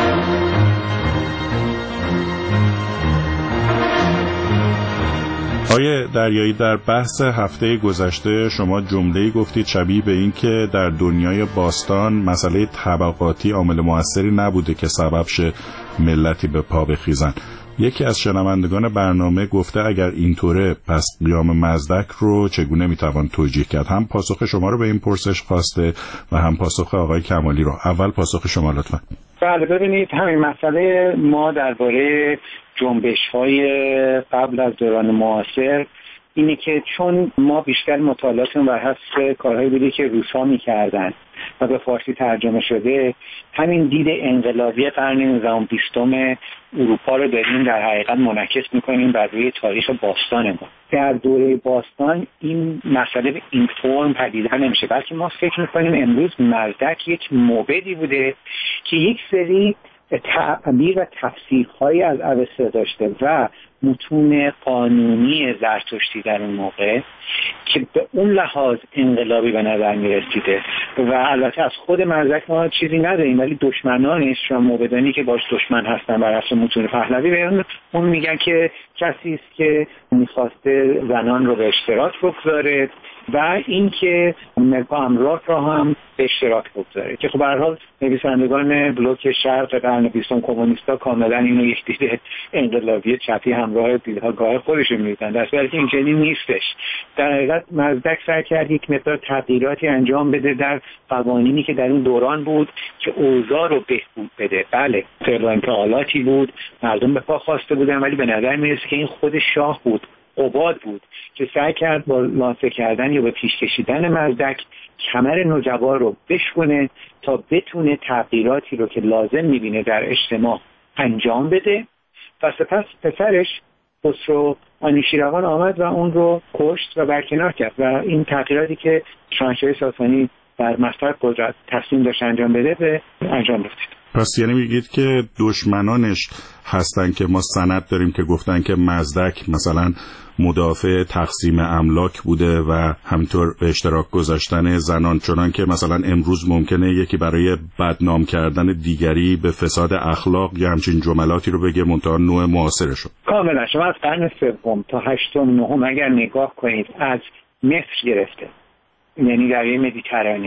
آقای دریایی، در بحث هفته گذشته شما جمله‌ای گفتید شبیه به این که در دنیای باستان مسئله طبقاتی عامل مؤثری نبوده که سبب شه ملتی به پا بخیزن. یکی از شنوندگان برنامه گفته اگر اینطوره پس قیام مزدک رو چگونه میتوان توجیه کرد؟ هم پاسخ شما رو به این پرسش خواسته و هم پاسخ آقای کمالی رو. اول پاسخ شما لطفا. بله، ببینید همین مسئله ما درباره جنبش‌های قبل از دوران معاصر اینه که چون ما بیشتر مطالعاتمون بر حسب کارهایی بوده که روس‌ها می‌کردن و به فارسی ترجمه شده، همین دید انقلابی قرن نوزدهم بیستم اروپا رو داریم در حقیقت منعکس می‌کنیم بر روی تاریخ باستان ما. در دوره باستان این مسئله به این فرم پدیدار نمیشه، بلکه ما فکر می‌کنیم امروز مزدک یک موبدی بوده که یک سری تعبیر و تفسیرهایی از اوستا داشته و متون قانونی زرتشتی در اون موقع که به اون لحاظ انقلابی به نظر می رسیده. و البته از خود مزدک ما چیزی نداریم، ولی دشمنانش و موبدانی که باش دشمن هستن بر اساس متون پهلوی به اون میگن که کسی است که میخواسته زنان رو به اشتراک بگذاره و اینکه ملک املاک را هم به اشتراک بگذاره، که خب به هر حال نویسندگان بلوک شرق قرن بیستم کمونیستا کاملا اینو یک دید انقلابی چپی همراه دیدگاه خودشون میدن، در صورتی که این چنین نیستش. در حقیقت مزدک سعی کرد یک مقدار تغییراتی انجام بده در قوانینی که در اون دوران بود که اوضاع رو بهبود بده. بله، فعل و انفعالاتی بود، مردم به پا خواسته بودن، ولی به نظر میرسه که این خود شاه بود، قباد بود که سعی کرد با لانسه کردن یا با پیش کشیدن مزدک کمر نوجوان رو بشکنه تا بتونه تغییراتی رو که لازم میبینه در اجتماع انجام بده و سپس پسرش خسرو آنوشیروان آمد و اون رو کشت و برکنار کرد و این تغییراتی که شاهنشاهی ساسانی در مصرف قدرت تصمیم داشت انجام بده به انجام رسید. پس یعنی میگید که دشمنانش هستن که ما سند داریم که گفتن که مزدک مثلا مدافع تقسیم املاک بوده و همینطور به اشتراک گذاشتن زنان، چنان که مثلا امروز ممکنه یکی برای بدنام کردن دیگری به فساد اخلاق یا همچین جملاتی رو بگه منتها نوع معاصرشون. کاملا شما از قرن سوم تا هشتم نهم اگر نگاه کنید از مصر گرفته، یعنی دریای مدیترانه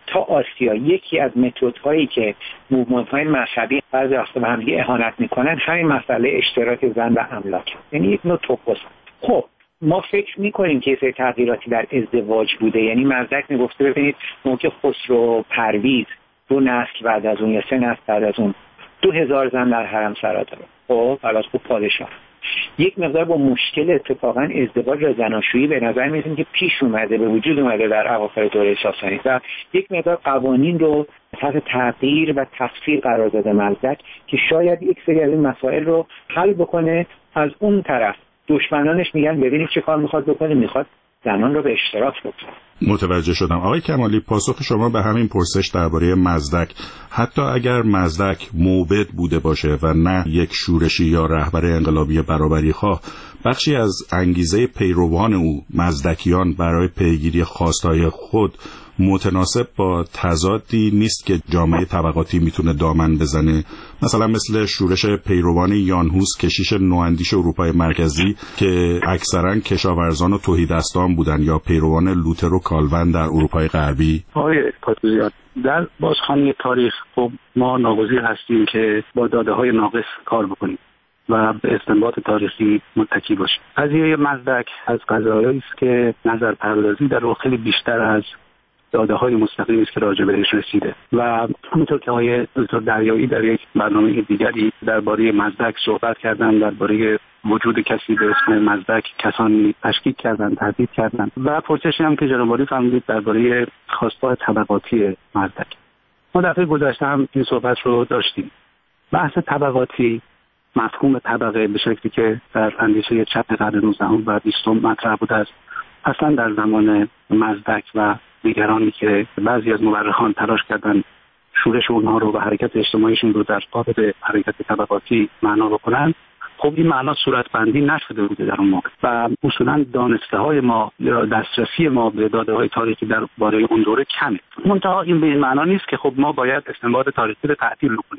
تا آسیا یکی از متدهایی که موومنت‌های مذهبی بعضی وقتا به هم دیگه اهانت میکنن همین مسئله اشتراک زن و املاک، یعنی یک نوع توپس. خب ما فکر میکنیم که یه تغییراتی در ازدواج بوده، یعنی مزدک میگفته ببینید موقع خسرو پرویز دو نسل بعد از اون یا سه نسل بعد از اون دو هزار زن در حرم سرا داره. خب حالا خوب پادشاه یک مقدار با مشکل اتفاقا ازدواج و زناشویی به نظر میاد که پیش اومده به وجود اومده در اواخر دوره ساسانی و یک مقدار قوانین رو تحت تغییر و تفسیر قرار داده مزدک که شاید یک سری از این مسائل رو حل بکنه. از اون طرف دشمنانش میگن ببینید چه کار میخواد بکنه، میخواد زنان رو به اشتراک بکنه. متوجه شدم. آقای کمالی، پاسخ شما به همین پرسش درباره مزدک، حتی اگر مزدک موبد بوده باشه و نه یک شورشی یا رهبر انقلابی برابری خواه، بخشی از انگیزه پیروان او مزدکیان برای پیگیری خواستهای خود متناسب با تضادی نیست که جامعه طبقاتی میتونه دامن بزنه، مثلا مثل شورش پیروان یانهوس کشیش نواندیش اروپای مرکزی که اکثرا کشاورزان و تهیدستان بودن، یا پیروان لوتر و کالون در اروپای غربی؟ آقای کاتوزیان، در بازخوانی تاریخ خب ما ناگزیر هستیم که با داده های ناقص کار بکنیم و به استنباط تاریخی متکی باشیم. قضیه مزدک از قضایایی است که نظر پردازی در واقع خیلی بیشتر از داده های مستقیمی است که راجع بهش رسیده و همونطور که آقای دکتر دریایی در یک برنامه دیگری درباره مزدک صحبت کردن، درباره وجود کسی به اسم مزدک کسانی تشکیک کردن، تهدید کردن و پرسشی هم که جناب عالی فرمودید درباره خواستگاه طبقاتی مزدک. ما دفعه گذشته هم این صحبت رو داشتیم. بحث طبقاتی، مفهوم طبقه به شکلی که در اندیشه چپ قرن نوزدهم و بیستم مطرح بوده است، اصلا در زمان مزدک و دیگرانی که بعضی از مورخان تلاش کردن شورش اونها رو و حرکت اجتماعیشون رو در قالب حرکت طبقاتی معنا بکنن، خب این معنا صورتبندی نشده بوده در اون موقع و اصولا دانسته های ما یا دسترسی ما به داده های تاریخی در باره اون دوره کمه. منتها این به این معنا نیست که خب ما باید استنباط تاریخی رو تعطیل کنیم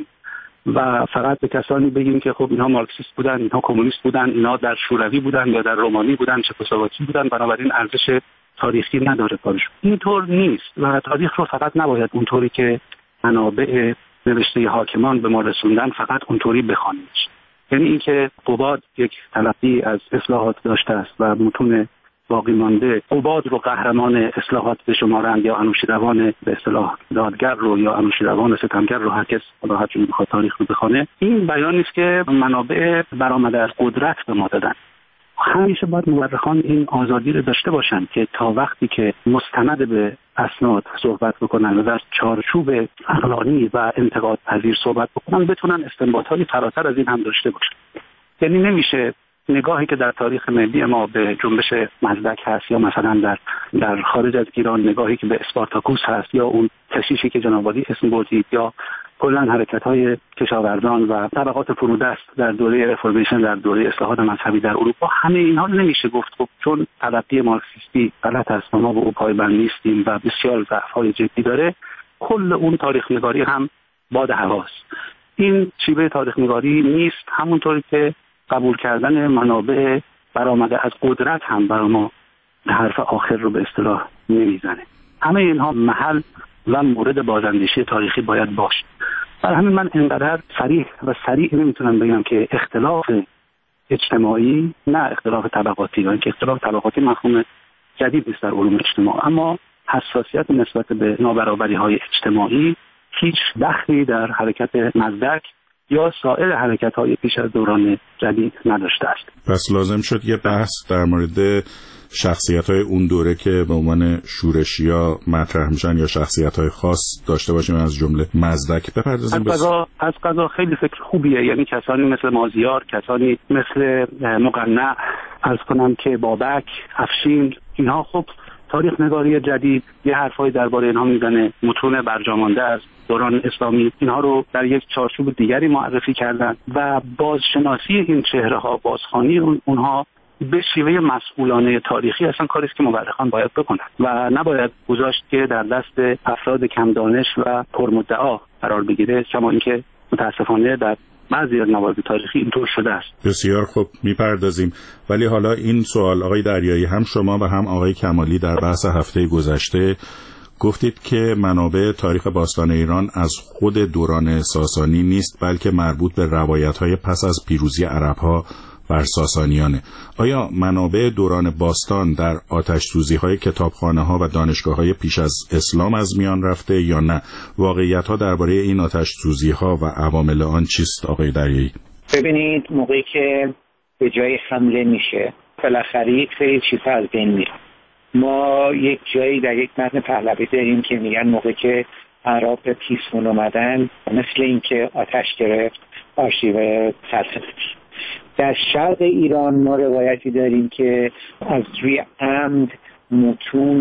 و فقط به کسانی بگیم که خب اینها مارکسیست بودن، اینها کمونیست بودن، اینها در شوروی بودن یا در رومانی بودن، چکسلواکی بودن، بنابراین ارزش تاریخی نداره کارشون. اینطور نیست و تاریخ رو فقط نباید اونطوری که منابع نوشته حاکمان به ما رسوندن فقط اونطوری بخوانیم. یعنی اینکه قباد یک تلقی از اصلاحات داشته است و متون باقی مانده قباد رو قهرمان اصلاحات به شمارند یا انوشیروان به اصطلاح دادگر رو یا انوشیروان ستمگر رو، هر کس راحت جون بخواد تاریخ رو بخونه، این بیان نیست که منابع برآمده از قدرت به ما دادن. همیشه باید مورخان این آزادی رو داشته باشن که تا وقتی که مستند به اسناد صحبت بکنن و در چارچوب عقلانی و انتقاد پذیر صحبت بکنن بتونن استنباطاتی فراتر از این هم داشته باشن. یعنی نمیشه نگاهی که در تاریخ ملی ما به جنبش مزدک هست یا مثلا در در خارج از ایران نگاهی که به اسپارتاکوس هست یا اون کشیشی که جناب عالی اسم بردید یا کلا حرکت‌های کشاورزان و طبقات فرودست در دوره رفورمیشن، در دوره اصلاحات مذهبی در اروپا، همه اینها رو نمیشه گفت خب چون تلقی مارکسیستی غلط است و ما به او پایبند نیستیم و بسیار ضعف‌های جدی داره، کل اون تاریخ نگاری هم باد هواست. این شیوه تاریخ نگاری نیست، همونطوری که قبول کردن منابع برآمده از قدرت هم برای ما حرف آخر رو به اصطلاح نمیزنه. همه اینها محل و مورد بازاندیشی تاریخی باید باشه. برای همین من اینقدر صریح و سریع نمیتونم بگم که اختلاف اجتماعی نه اختلاف طبقاتی، یعنی که اختلاف طبقاتی مفهوم جدید نیست در علوم اجتماع، اما حساسیت نسبت به نابرابری‌های اجتماعی هیچ دخلی در حرکت مزدک یا سایر حرکت‌های پیش از دوران جدید نداشته است. پس لازم شد یه بحث در مورد شخصیت‌های اون دوره که به عنوان شورشی‌ها مطرح میشن یا شخصیت‌های خاص داشته باشیم، از جمله مزدک بپردازیم. از قضا از قضا خیلی فکر خوبیه، یعنی کسانی مثل مازیار، کسانی مثل مقنع، عرض کنم که بابک، افشین، اینها خب تاریخ نگاری جدید یه حرفای درباره اینها میزنه، متون برجامانده از دوران اسلامی اینها رو در یک چارچوب دیگری معرفی کردن و بازشناسی این چهره ها، بازخوانی اونها به شیوه مسئولانه تاریخی اصلا کاری است که مورخان باید بکنن و نباید گذاشت که در دست افراد کم دانش و پرمدعا قرار بگیره، کما اینکه متاسفانه در بعضی از موارد تاریخی اینطور شده است. بسیار خوب، میپردازیم. ولی حالا این سوال آقای دریایی، هم شما و هم آقای کمالی در بحث هفته گذشته گفتید که منابع تاریخ باستان ایران از خود دوران ساسانی نیست، بلکه مربوط به روایت‌های پس از پیروزی عرب‌ها بر ساسانیانه. آیا منابع دوران باستان در آتش سوزی‌های کتابخانه‌ها و دانشگاه‌های پیش از اسلام از میان رفته یا نه؟ واقعیت‌ها درباره این آتش سوزی‌ها و عوامل آن چیست آقای دریایی؟ ببینید، موقعی که به جای حمله میشه بالاخره یک سری چیزها از بین میره. ما یک جایی در یک متن پهلوی داریم که میگن موقعی که عرب به پیسمون اومدن مثل اینکه آتش گرفت آرشیو سلطنتی. در شرق ایران ما روایتی داریم که از روی عمد متون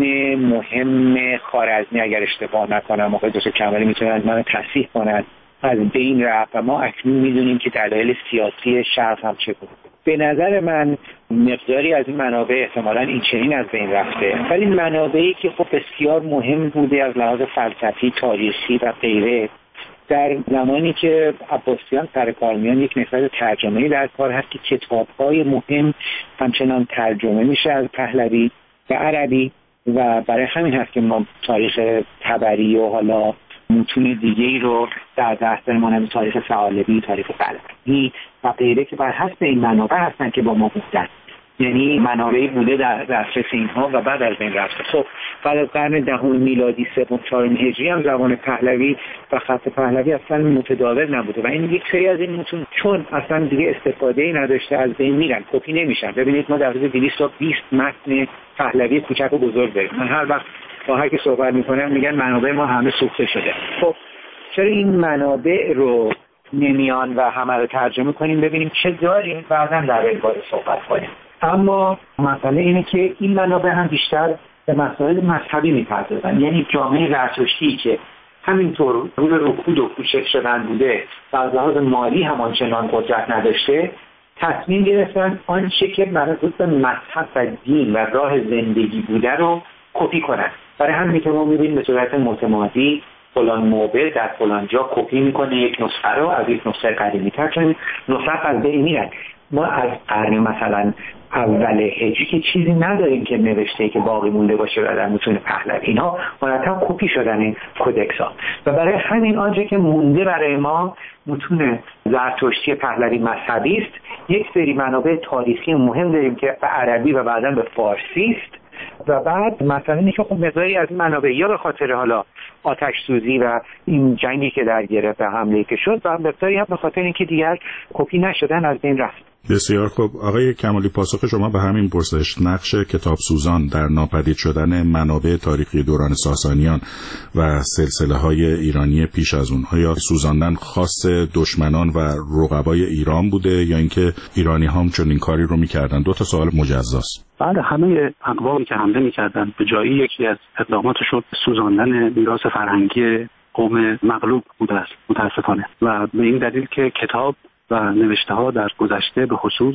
مهم خوارزمی، اگر اشتباه نکنم آقای دکتر کمالی میتونن منو تصحیح کنن، از بین رفت و ما اکنون میدونیم که دلایل سیاسی شرق هم چه بود. به نظر من مقداری از این منابع احتمالاً این چنین از بین رفته، ولی منابعی که خب بسیار مهم بوده از لحاظ فلسفی، تاریخی و غیره، در زمانی که عباسیان سر کار میان یک نسبت ترجمه‌ای در کار هست که کتاب‌های مهم همچنان ترجمه میشه از پهلوی به عربی و برای همین هست که ما تاریخ طبری و حالا متون دیگه‌ای رو در دست داریم، مانند تاریخ ثعالبی، تاریخ بلخی و غیره که بر حسب این منابع هستن که با ما بودن، یعنی منابعی بوده در دسترس اینها و بعد از بین رفته. خب بعد از قرن دهم میلادی، سوم چهارم هجری هم زبان پهلوی و خط پهلوی اصلا متداول نبوده و این یک سری از این متون چون اصلا دیگه استفاده‌ای نداشته از بین میرن، کپی نمیشن. ببینید ما در حدود دویست تا بیست متن پهلوی کوچک و بزرگ داریم. من هر وقت با هر کی صحبت میکنم میگن منابع ما همه سوخته شده. خب چرا این منابع رو نمیان و همه رو ترجمه کنیم ببینیم چه داریم بعداً در این باره صحبت کنیم. اما مسئله اینه که این منابع هم بیشتر به مسائل مذهبی میپردازن، یعنی جامعه زرتشتی که همینطور روی رکود و کوچک شدن بوده و از لحاظ مالی هم آنچنان قدرت نداشته، تصمیم گرفتن آنچه که مربوط به مذهب و دین و راه زندگی بوده رو کپی کنن. برای همین که ما می‌بینیم به صورت متمادی فلان موبل در فلان جا کپی میکنه یک نسخه رو از یک نسخه قدیمی‌تر، چون نسخه از بین میرن. ما از قرن مثلا اول هجری که چیزی نداریم که نوشته که باقی مونده باشه و در متون پهلوی، اینها مرتب کپی شدن این کدکس ها و برای همین آنچه که مونده برای ما متون زرتشتی پهلوی مذهبی است. یک سری منابع تاریخی مهم داریم که به عربی و بعداً به فارسی است و بعد مثلا اینکه خب مقداری از این منابع یا به خاطر حالا آتش سوزی و این جنگی که در گرفت و حمله که شد و مقداری هم به خاطر اینکه دیگر کپی نشدن از بین رفت. بسیار خوب آقای کمالی، پاسخ شما به همین پرسش، نقش کتابسوزان در ناپدید شدن منابع تاریخی دوران ساسانیان و سلسله‌های ایرانی پیش از اونها، یا سوزاندن خاص دشمنان و رقبای ایران بوده یا اینکه ایرانی‌ها هم چنین کاری رو می‌کردن؟ دو تا سوال مجزاست. بله، همه اقوامی که حمله می‌کردن به جایی یکی از اقداماتشون سوزاندن میراث فرهنگی قوم مغلوب بوده است متأسفانه، و به این دلیل که کتاب و نوشته ها در گذشته به خصوص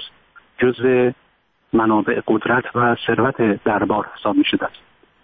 جزء منابع قدرت و ثروت دربار حساب می شده است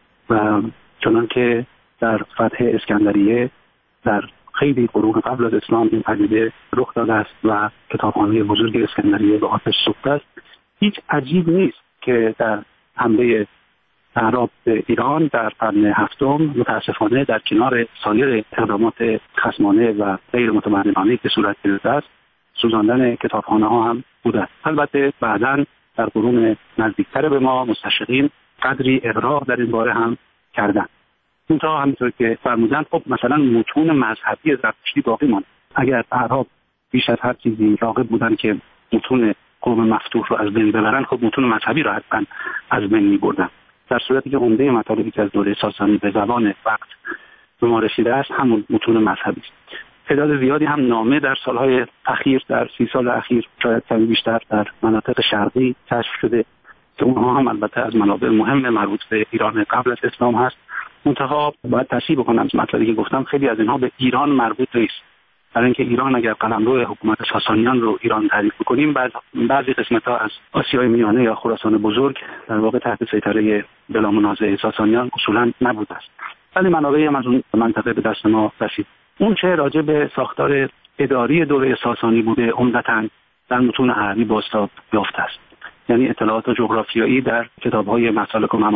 و چنان که در فتح اسکندریه در خیلی قرون قبل از اسلام این پدیده رخ داده است و کتابخانه بزرگ اسکندریه به آتش سوخته است، هیچ عجیب نیست که در حمله اعراب به ایران در قرن هفتم متاسفانه در کنار سایر اقدامات خصمانه و غیر متمدنانه که صورت گرفته است، سوزاندن کتابخانه ها هم بوده. البته بعداً در قرون نزدیکتر به ما مستشرقین قدری اغراق در این باره هم کردن. منتها همینطور که فرمودن خب مثلا متون مذهبی زرتشتی باقی ماند. اگر اعراب بیش از هر چیزی راغب بودن که متون قوم مفتوح رو از بین ببرن، خب متون مذهبی رو حتما از بین می‌بردن. در صورتی که عمده مطالبی که از دوره ساسانی به زبان وقت به ما رسیده است همون متون مذهبی است. تعداد زیادی هم نامه در سالهای اخیر، در سی سال اخیر شاید کمی بیشتر، در مناطق شرقی کشف شده که اونها هم البته از منابع مهم مربوط به ایران قبل از اسلام هست. منتها باید تصحیح بکنم از مطلبی که گفتم، خیلی از اینها به ایران مربوط نیست. برای اینکه ایران اگر قلمرو حکومت ساسانیان رو ایران تعریف بکنیم، بعد بعضی قسمت‌ها از آسیای میانه یا خراسان بزرگ در واقع تحت سیطره بلا منازع ساسانیان اصولا نبوده است. ولی منابعی هم از اون منطقه به دست ما رسید. اون چه راجع به ساختار اداری دوره ساسانی بوده عمدتاً در متون عربی بازتاب یافته است. یعنی اطلاعات جغرافیایی در کتاب‌های مسالک و ممالک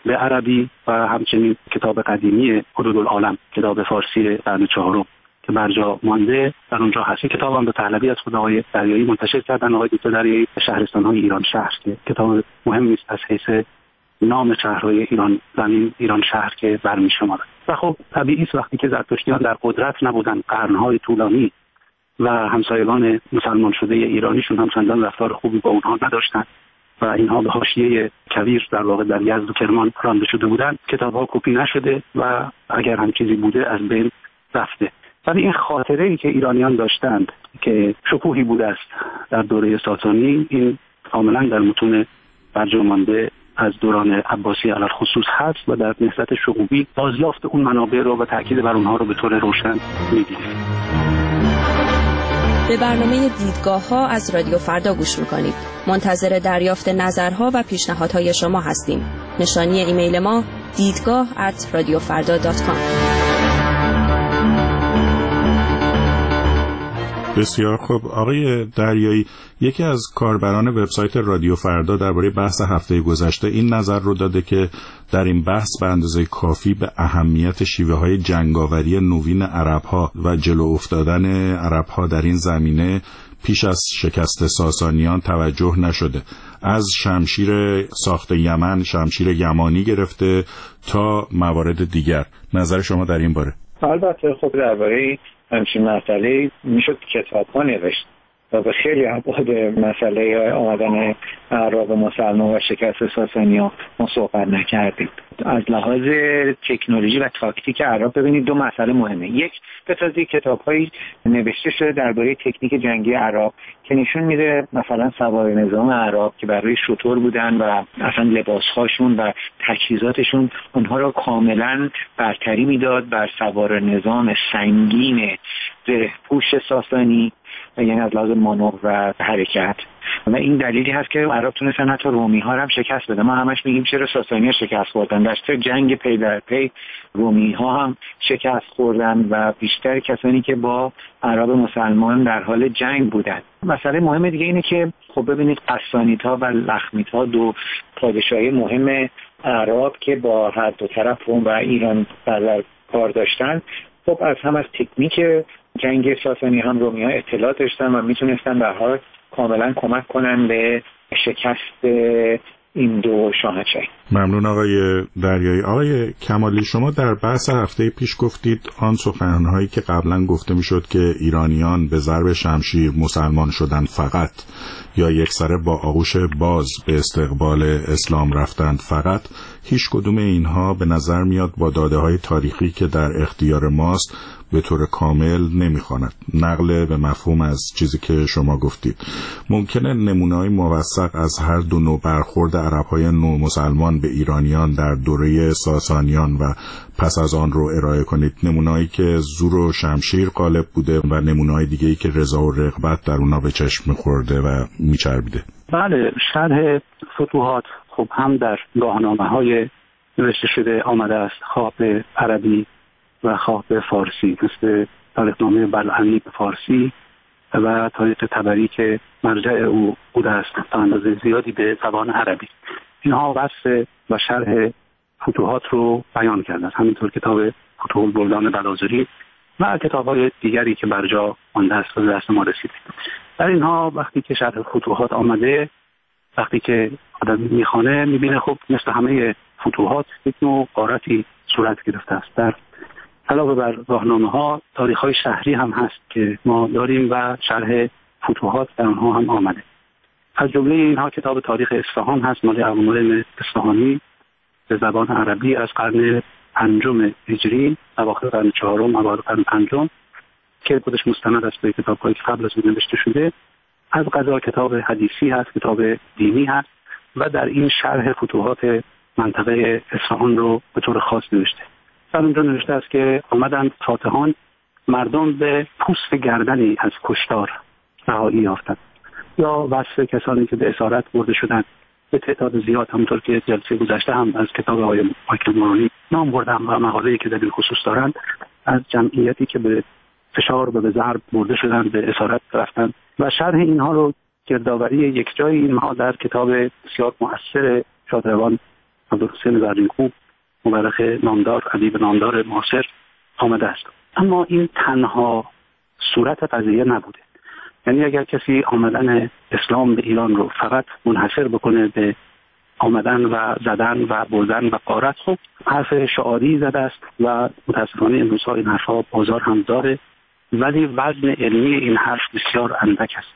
به عربی و همچنین کتاب قدیمی حدود العالم، کتاب فارسی قرن چهارم که برجا مانده در اونجا هست. کتاب هم به پهلوی از خود آقای دریایی منتشر کردن، آقای دکتر دریایی، شهرستان‌های ایران شهر، که کتاب مهمی است از حیث نام شهرهای ایران زمین، ایران شهر که برمی شمارد. و خب طبیعی است وقتی که زرتشتیان در قدرت نبودن قرنهای طولانی و همسایگان مسلمان شده ایرانیشون هم چندان رفتار خوبی با اونها نداشتن و اینها به حاشیه کویر در واقع در یزد و کرمان رانده شده بودن، کتاب‌ها کپی نشده و اگر هم چیزی بوده از بین رفته. ولی این خاطره ای که ایرانیان داشتند که شکوهی بوده است در دوره ساسانی، این کاملا در متون برجامانده از دوران عباسی علی خصوص هست و در نهضت شعوبی بازیافت اون منابع رو و تاکید بر اونها رو به طور روشن می‌بینیم. به برنامه دیدگاه ها از رادیو فردا گوش میکنید. منتظر دریافت نظرها و پیشنهادهای شما هستیم. نشانی ایمیل ما دیدگاه ات رادیو فردا دات کام. بسیار خوب. آقای دریایی، یکی از کاربران وبسایت رادیو فردا درباره بحث هفته گذشته این نظر رو داده که در این بحث به اندازه کافی به اهمیت شیوه‌های جنگاوری نوین عرب‌ها و جلو افتادن عرب‌ها در این زمینه پیش از شکست ساسانیان توجه نشده. از شمشیر ساخت یمن، شمشیر یمانی گرفته تا موارد دیگر. نظر شما در این باره؟ البته خب درباره همچین مسئله میشد کتاب‌ها نوشت و به خیلی ابعاد مسئله آمدن اعراب مسلمان و شکست ساسانیان ما صحبت نکردیم. از لحاظ تکنولوژی و تاکتیک اعراب ببینید دو مسئله مهمه. یک، بتازی کتاب‌هایی نوشته شده درباره تکنیک جنگی اعراب که نشون میده مثلا سوار نظام اعراب که برای شتر بودن و اصلا لباس‌هاشون و تجهیزاتشون اونها رو کاملا برتری میداد بر سوار نظام سنگین زره‌پوش ساسانی، یعنی از لحاظ مانور و حرکت. و این دلیلی هست که عرب تونستن حتی رومی ها هم شکست بده. ما همش میگیم چرا ساسانی ها شکست خوردن، در طول جنگ پی در پی رومی ها هم شکست خوردن و بیشتر کسانی که با عرب مسلمان در حال جنگ بودن. مسئله مهم دیگه اینه که خب ببینید قسانیت ها و لخمیت ها دو پادشاهی مهم عرب که با هر دو طرف روم و ایران در کار داشتن، خب از هم از تکنیک جنگ ساسانی هم رومی ها اطلاع داشتن و میتونستن به حال کاملا کمک کنن به شکست این دو شاهنشاهی. ممنون آقای دریایی. آقای کمالی، شما در بحث هفته پیش گفتید آن سخنرانی‌هایی که قبلا گفته میشد که ایرانیان به ضرب شمشیر مسلمان شدند فقط، یا یکسره با آغوش باز به استقبال اسلام رفتند فقط، هیچ کدوم اینها به نظر میاد با داده‌های تاریخی که در اختیار ماست به طور کامل نمیخواند. نقل به مفهوم از چیزی که شما گفتید. ممکنه نمونه‌های موثق از هر دو نوع برخورد عرب‌های نو مسلمان به ایرانیان در دوره ساسانیان و پس از آن رو ارائه کنید؟ نمونه‌هایی که زور و شمشیر غالب بوده و نمونه‌های دیگه‌ای که رضا و رغبت در اونها به چشم می‌خورده و میچربیده. بله، شرح فتوحات خب هم در گاهنامه‌های نوشته شده آمده است، خواه به عربی و خواه به فارسی، مثل تاریخنامه بلعمی به فارسی و تاریخ طبری که مرجع او بوده است تا اندازه زیادی به زبان عربی. اینها وصف و شرح فتوحات رو بیان کرده است. همینطور کتاب فتوح البلدان بلاذری و کتاب‌های دیگری که برجا مانده است و دست ما رسیده. در اینها وقتی که شرح فتوحات آمده، وقتی که آدم میخوانه میبینه خب مثل همه فتوحات یک نوع غارتی صورت گرفته است. در علاوه بر راهنامه‌ها تاریخ‌های شهری هم هست که ما داریم و شرح فتوحات در آنها هم آمده. از جمله اینها کتاب تاریخ اصفهان هست، مال ابوالمعین اصفهانی به زبان عربی از قرن پنجم هجری، اواخر قرن چهارم، اوایل قرن پنجم، که خودش مستند است به کتاب‌هایی که قبل از اون نوشته شده. از قضا کتاب حدیثی هست، کتاب دینی هست و در این شرح فتوحات منطقه اصفهان رو به طور خاص نوشته. در اونجا نوشته است که آمدند فاتحان مردم به پوست گردنی از کشتار رهایی یافتند، یا وصف کسانی که به اسارت برده شدند به تعداد زیاد، همونطور که جلسه گذشته هم از کتاب آقای مایکل مورانی نام بردم و مقاله‌ای که در این خصوص دارند، از جمعیتی که به فشار و به ضرب برده شدند به اسارت رفتند و شرح اینها رو گردآوری یک جای اینها در کتاب بسیار مؤثر شادروان عبدالحسین زرین‌کوب، مورخ نامدار، ادیب نامدار معاصر آمده است. اما این تنها صورت قضیه نبوده. یعنی اگر کسی آمدن اسلام به ایران رو فقط منحصر بکنه به آمدن و زدن و بردن و غارت، خب حرف شعاری زده است و متاسفانه امروزها این حرفها بازار هم داره، ولی وزن علمی این حرف بسیار اندک است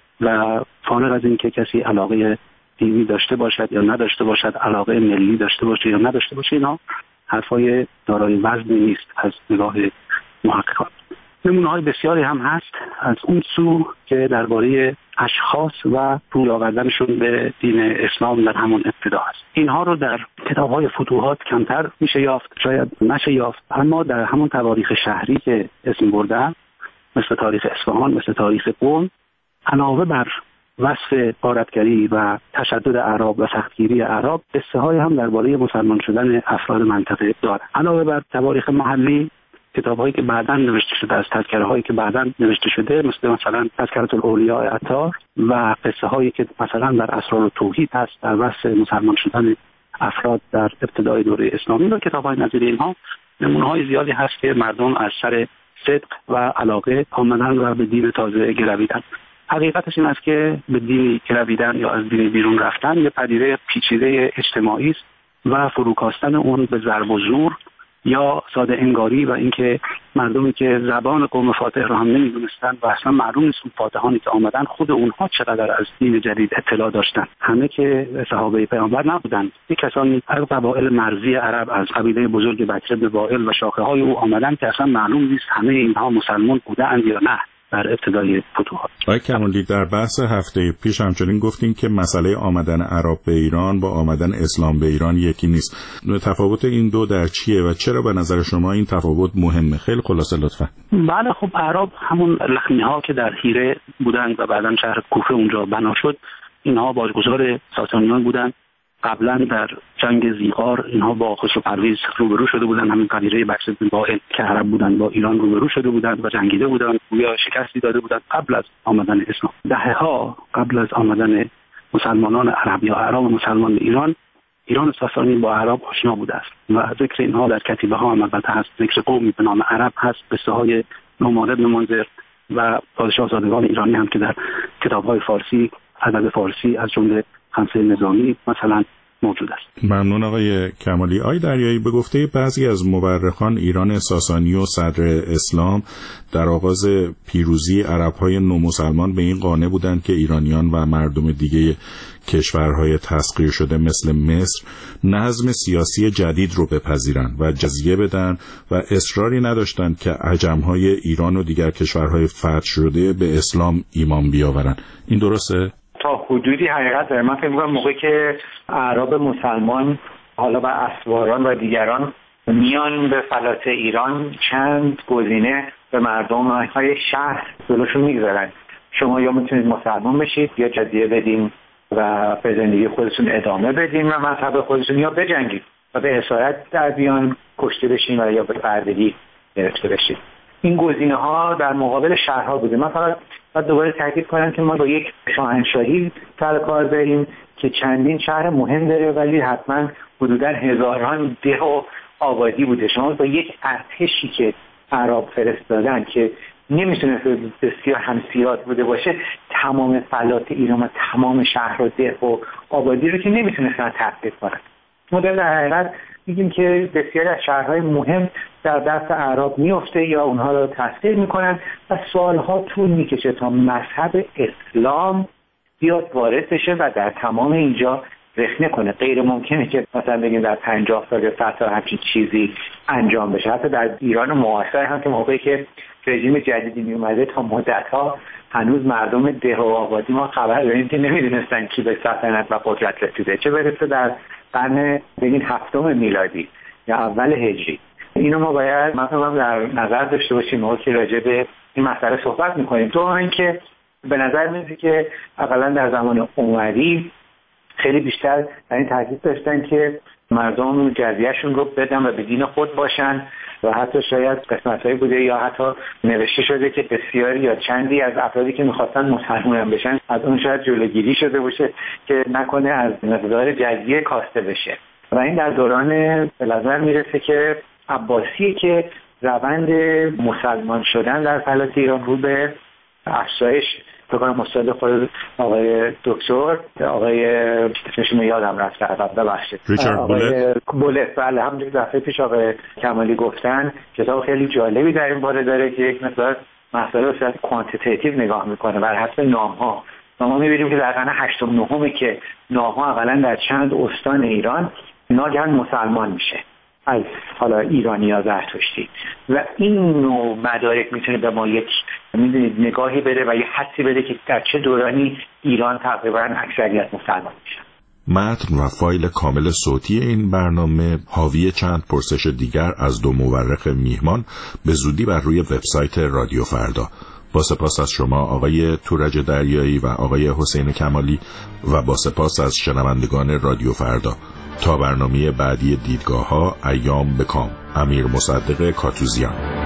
و فارغ از این که کسی علاقه دینی داشته باشد یا نداشته باشد، علاقه ملی داشته باشه یا نداشته باشه، اینا حرفای دارای وزنی نیست از نگاه محققان. نمونه‌های بسیاری هم هست از اون سو که درباره اشخاص و روی آوردنشون به دین اسلام در همون ابتدا است. اینها رو در کتاب‌های فتوحات کمتر میشه یافت، شاید نشه یافت، اما در همون تواریخ شهری که اسم بردن، مثل تاریخ اصفهان، مثل تاریخ قم، علاوه بر وصف غارتگری و تشدد اعراب و سختگیری اعراب، قصه های هم درباره مسلمان شدن افراد منطقه داره. علاوه بر تواریخ محلی، کتاب‌هایی که بعداً نوشته شده از تذکره‌هایی که بعداً نوشته شده، مثل مثلا تذکرة الاولیاء عطار و قصه هایی که مثلا در اسرار توحید هست در وصف مسلمان شدن افراد در ابتدای دوره اسلامی، و کتاب‌های نظیر اینها نمونه‌های زیادی هست که مردم از سر صدق و علاقه آمدن و به دین تازه گرویدن. حقیقتش این است که به دین گرویدن یا از دین بیرون رفتن یه پدیده پیچیده اجتماعی است و فروکاستن اون به ضرب و زور یا ساده انگاری و اینکه مردمی که زبان قوم فاتح رو هم نمیدونستن و اصلا معلوم نیست اون فاتحانی که آمدن خود اونها چقدر از دین جدید اطلاع داشتن. همه که صحابه پیامبر نبودن، یک کسانی از قبایل مرزی عرب از قبیله بزرگ بکر بن وائل و شاخه های او آمدن که اصلا معلوم نیست همه اینها مسلمان بودند یا نه در ابتدای فتوحات. آقای کمالی، در بحث هفته پیش همچنین گفتین که مسئله آمدن عرب به ایران با آمدن اسلام به ایران یکی نیست. تفاوت این دو در چیه و چرا به نظر شما این تفاوت مهمه؟ خیلی خلاصه لطفا. بله، خب عرب همون لخمی ها که در هیره بودند و بعداً شهر کوفه اونجا بنا شد، اینها باجگذار ساسانیان بودند. قبلا در جنگ زیغار اینها با خسرو پرویز روبرو شده بودند، همین قبیله بکر بن وائل که عرب بودند با ایران روبرو شده بودند و جنگیده بودند یا شکستی داده بودند قبل از آمدن اسلام. دهه‌ها قبل از آمدن مسلمانان عرب یا عرب مسلمان به ایران، ایران ساسانی با عرب آشنا بوده است و ذکر اینها در کتیبه ها هم البته هست. ذکر قومی به نام عرب هست، قصه های نومان بن منذر و پادشاه زادگان ایرانی هم که در کتاب‌های فارسی، ادب فارسی از جمله خمسه نظامی مثلا موجود است. ممنون آقای کمالی. آقای دریایی، به گفته بعضی از مورخان ایران ساسانی و صدر اسلام در آغاز پیروزی عرب‌های نومسلمان به این قانع بودند که ایرانیان و مردم دیگه کشورهای تسخیر شده مثل مصر نظم سیاسی جدید رو بپذیرند و جزیه بدن و اصراری نداشتند که عجم‌های ایران و دیگر کشورهای فتح شده به اسلام ایمان بیاورند. این درسته؟ تا حدودی حقیقت داره. من فکر می‌کنم موقعی که اعراب مسلمان حالا و اسواران و دیگران میان به فلات ایران، چند گزینه به مردم های شهر جلوشون میگذارن. شما یا میتونید مسلمان بشید یا جزیه بدین و به زندگی خودتون ادامه بدین و مذهب خودتون، یا بجنگید و به اسارت در بیان کشته بشین و یا به بردگی گرفته بشید. این گزینه ها در مقابل شهرها بوده. من فقط باید دوباره تاکید کنم که ما با یک شاهنشاهی سر کار داریم که چندین شهر مهم داره، ولی حتما حدوداً هزاران ده و آبادی بوده. شما با یک ارتشی که عرب فرستادن که نمیتونه بسیار همسیات بوده باشه، تمام فلات ایران و تمام شهر و ده و آبادی رو که نمیتونستن تحقیق کنن. ما در حقیقت میگیم که بسیاری از شهرهای مهم در دست اعراب میفته یا اونها رو تسخیر میکنن و سالها طول میکشه تا مذهب اسلام بیاد وارد بشه و در تمام اینجا رخنه کنه. غیر ممکنه که مثلا بگیم در پنجاه سال یا صد سال همچین چیزی انجام بشه. حتی در ایران معاصر هم که موقعی که رژیم جدیدی می اومده تا مدت‌ها هنوز مردم ده و آبادی ما خبر داریم که نمیدونستن کی به سلطنت و قدرت رسیده، چه برسه در قرن بگین هفتم میلادی یا اول هجری. اینو ما باید مثلا در نظر داشته باشیم موقعی که راجع به این مسئله صحبت می‌کنیم. تو اینکه به نظر میاد که حداقل در زمان عمری خیلی بیشتر در این تاکید داشتن که مردم جزیه‌شون رو بدن و به دین خود باشن و حتی شاید قسمت‌هایی بوده یا حتی نوشته شده که بسیاری یا چندی از افرادی که می‌خواستن مسلمان بشن از اون شاید جلوگیری شده باشه که نکنه از مقدار جزیه کاسته بشه. و این در دوران به نظر میرسه که عباسی که روند مسلمان شدن در فلات ایران رو به افزایش بکنم استاد خود آقای دکتر آقای اسمشون یادم رفت ببخشید آقای بولت. بله همونجوری دفعه پیش آقای کمالی گفتن کتاب خیلی جالبی در این باره داره که یک مقدار مسئله به صورت کوانتیتیتیو نگاه میکنه بر حسب نام‌ها. ما می‌بینیم که در قرن هشتم نهم که نام‌ها اولا در چند استان ایران ناگهان مسلمان میشه از حالا ایرانی یا زرتشتی و این نوع مدارک میتونه به ما یک میدونید نگاهی بده و یه حدسی بده که در چه دورانی ایران تقریبا اکثریت مسلمان میشه. متن و فایل کامل صوتی این برنامه حاوی چند پرسش دیگر از دو مورخ میهمان به زودی بر روی وبسایت رادیو فردا. با سپاس از شما آقای تورج دریایی و آقای حسین کمالی و با سپاس از شنوندگان رادیو فردا. تا برنامه بعدی دیدگاه ها، ایام بکام. امیر مصدق کاتوزیان.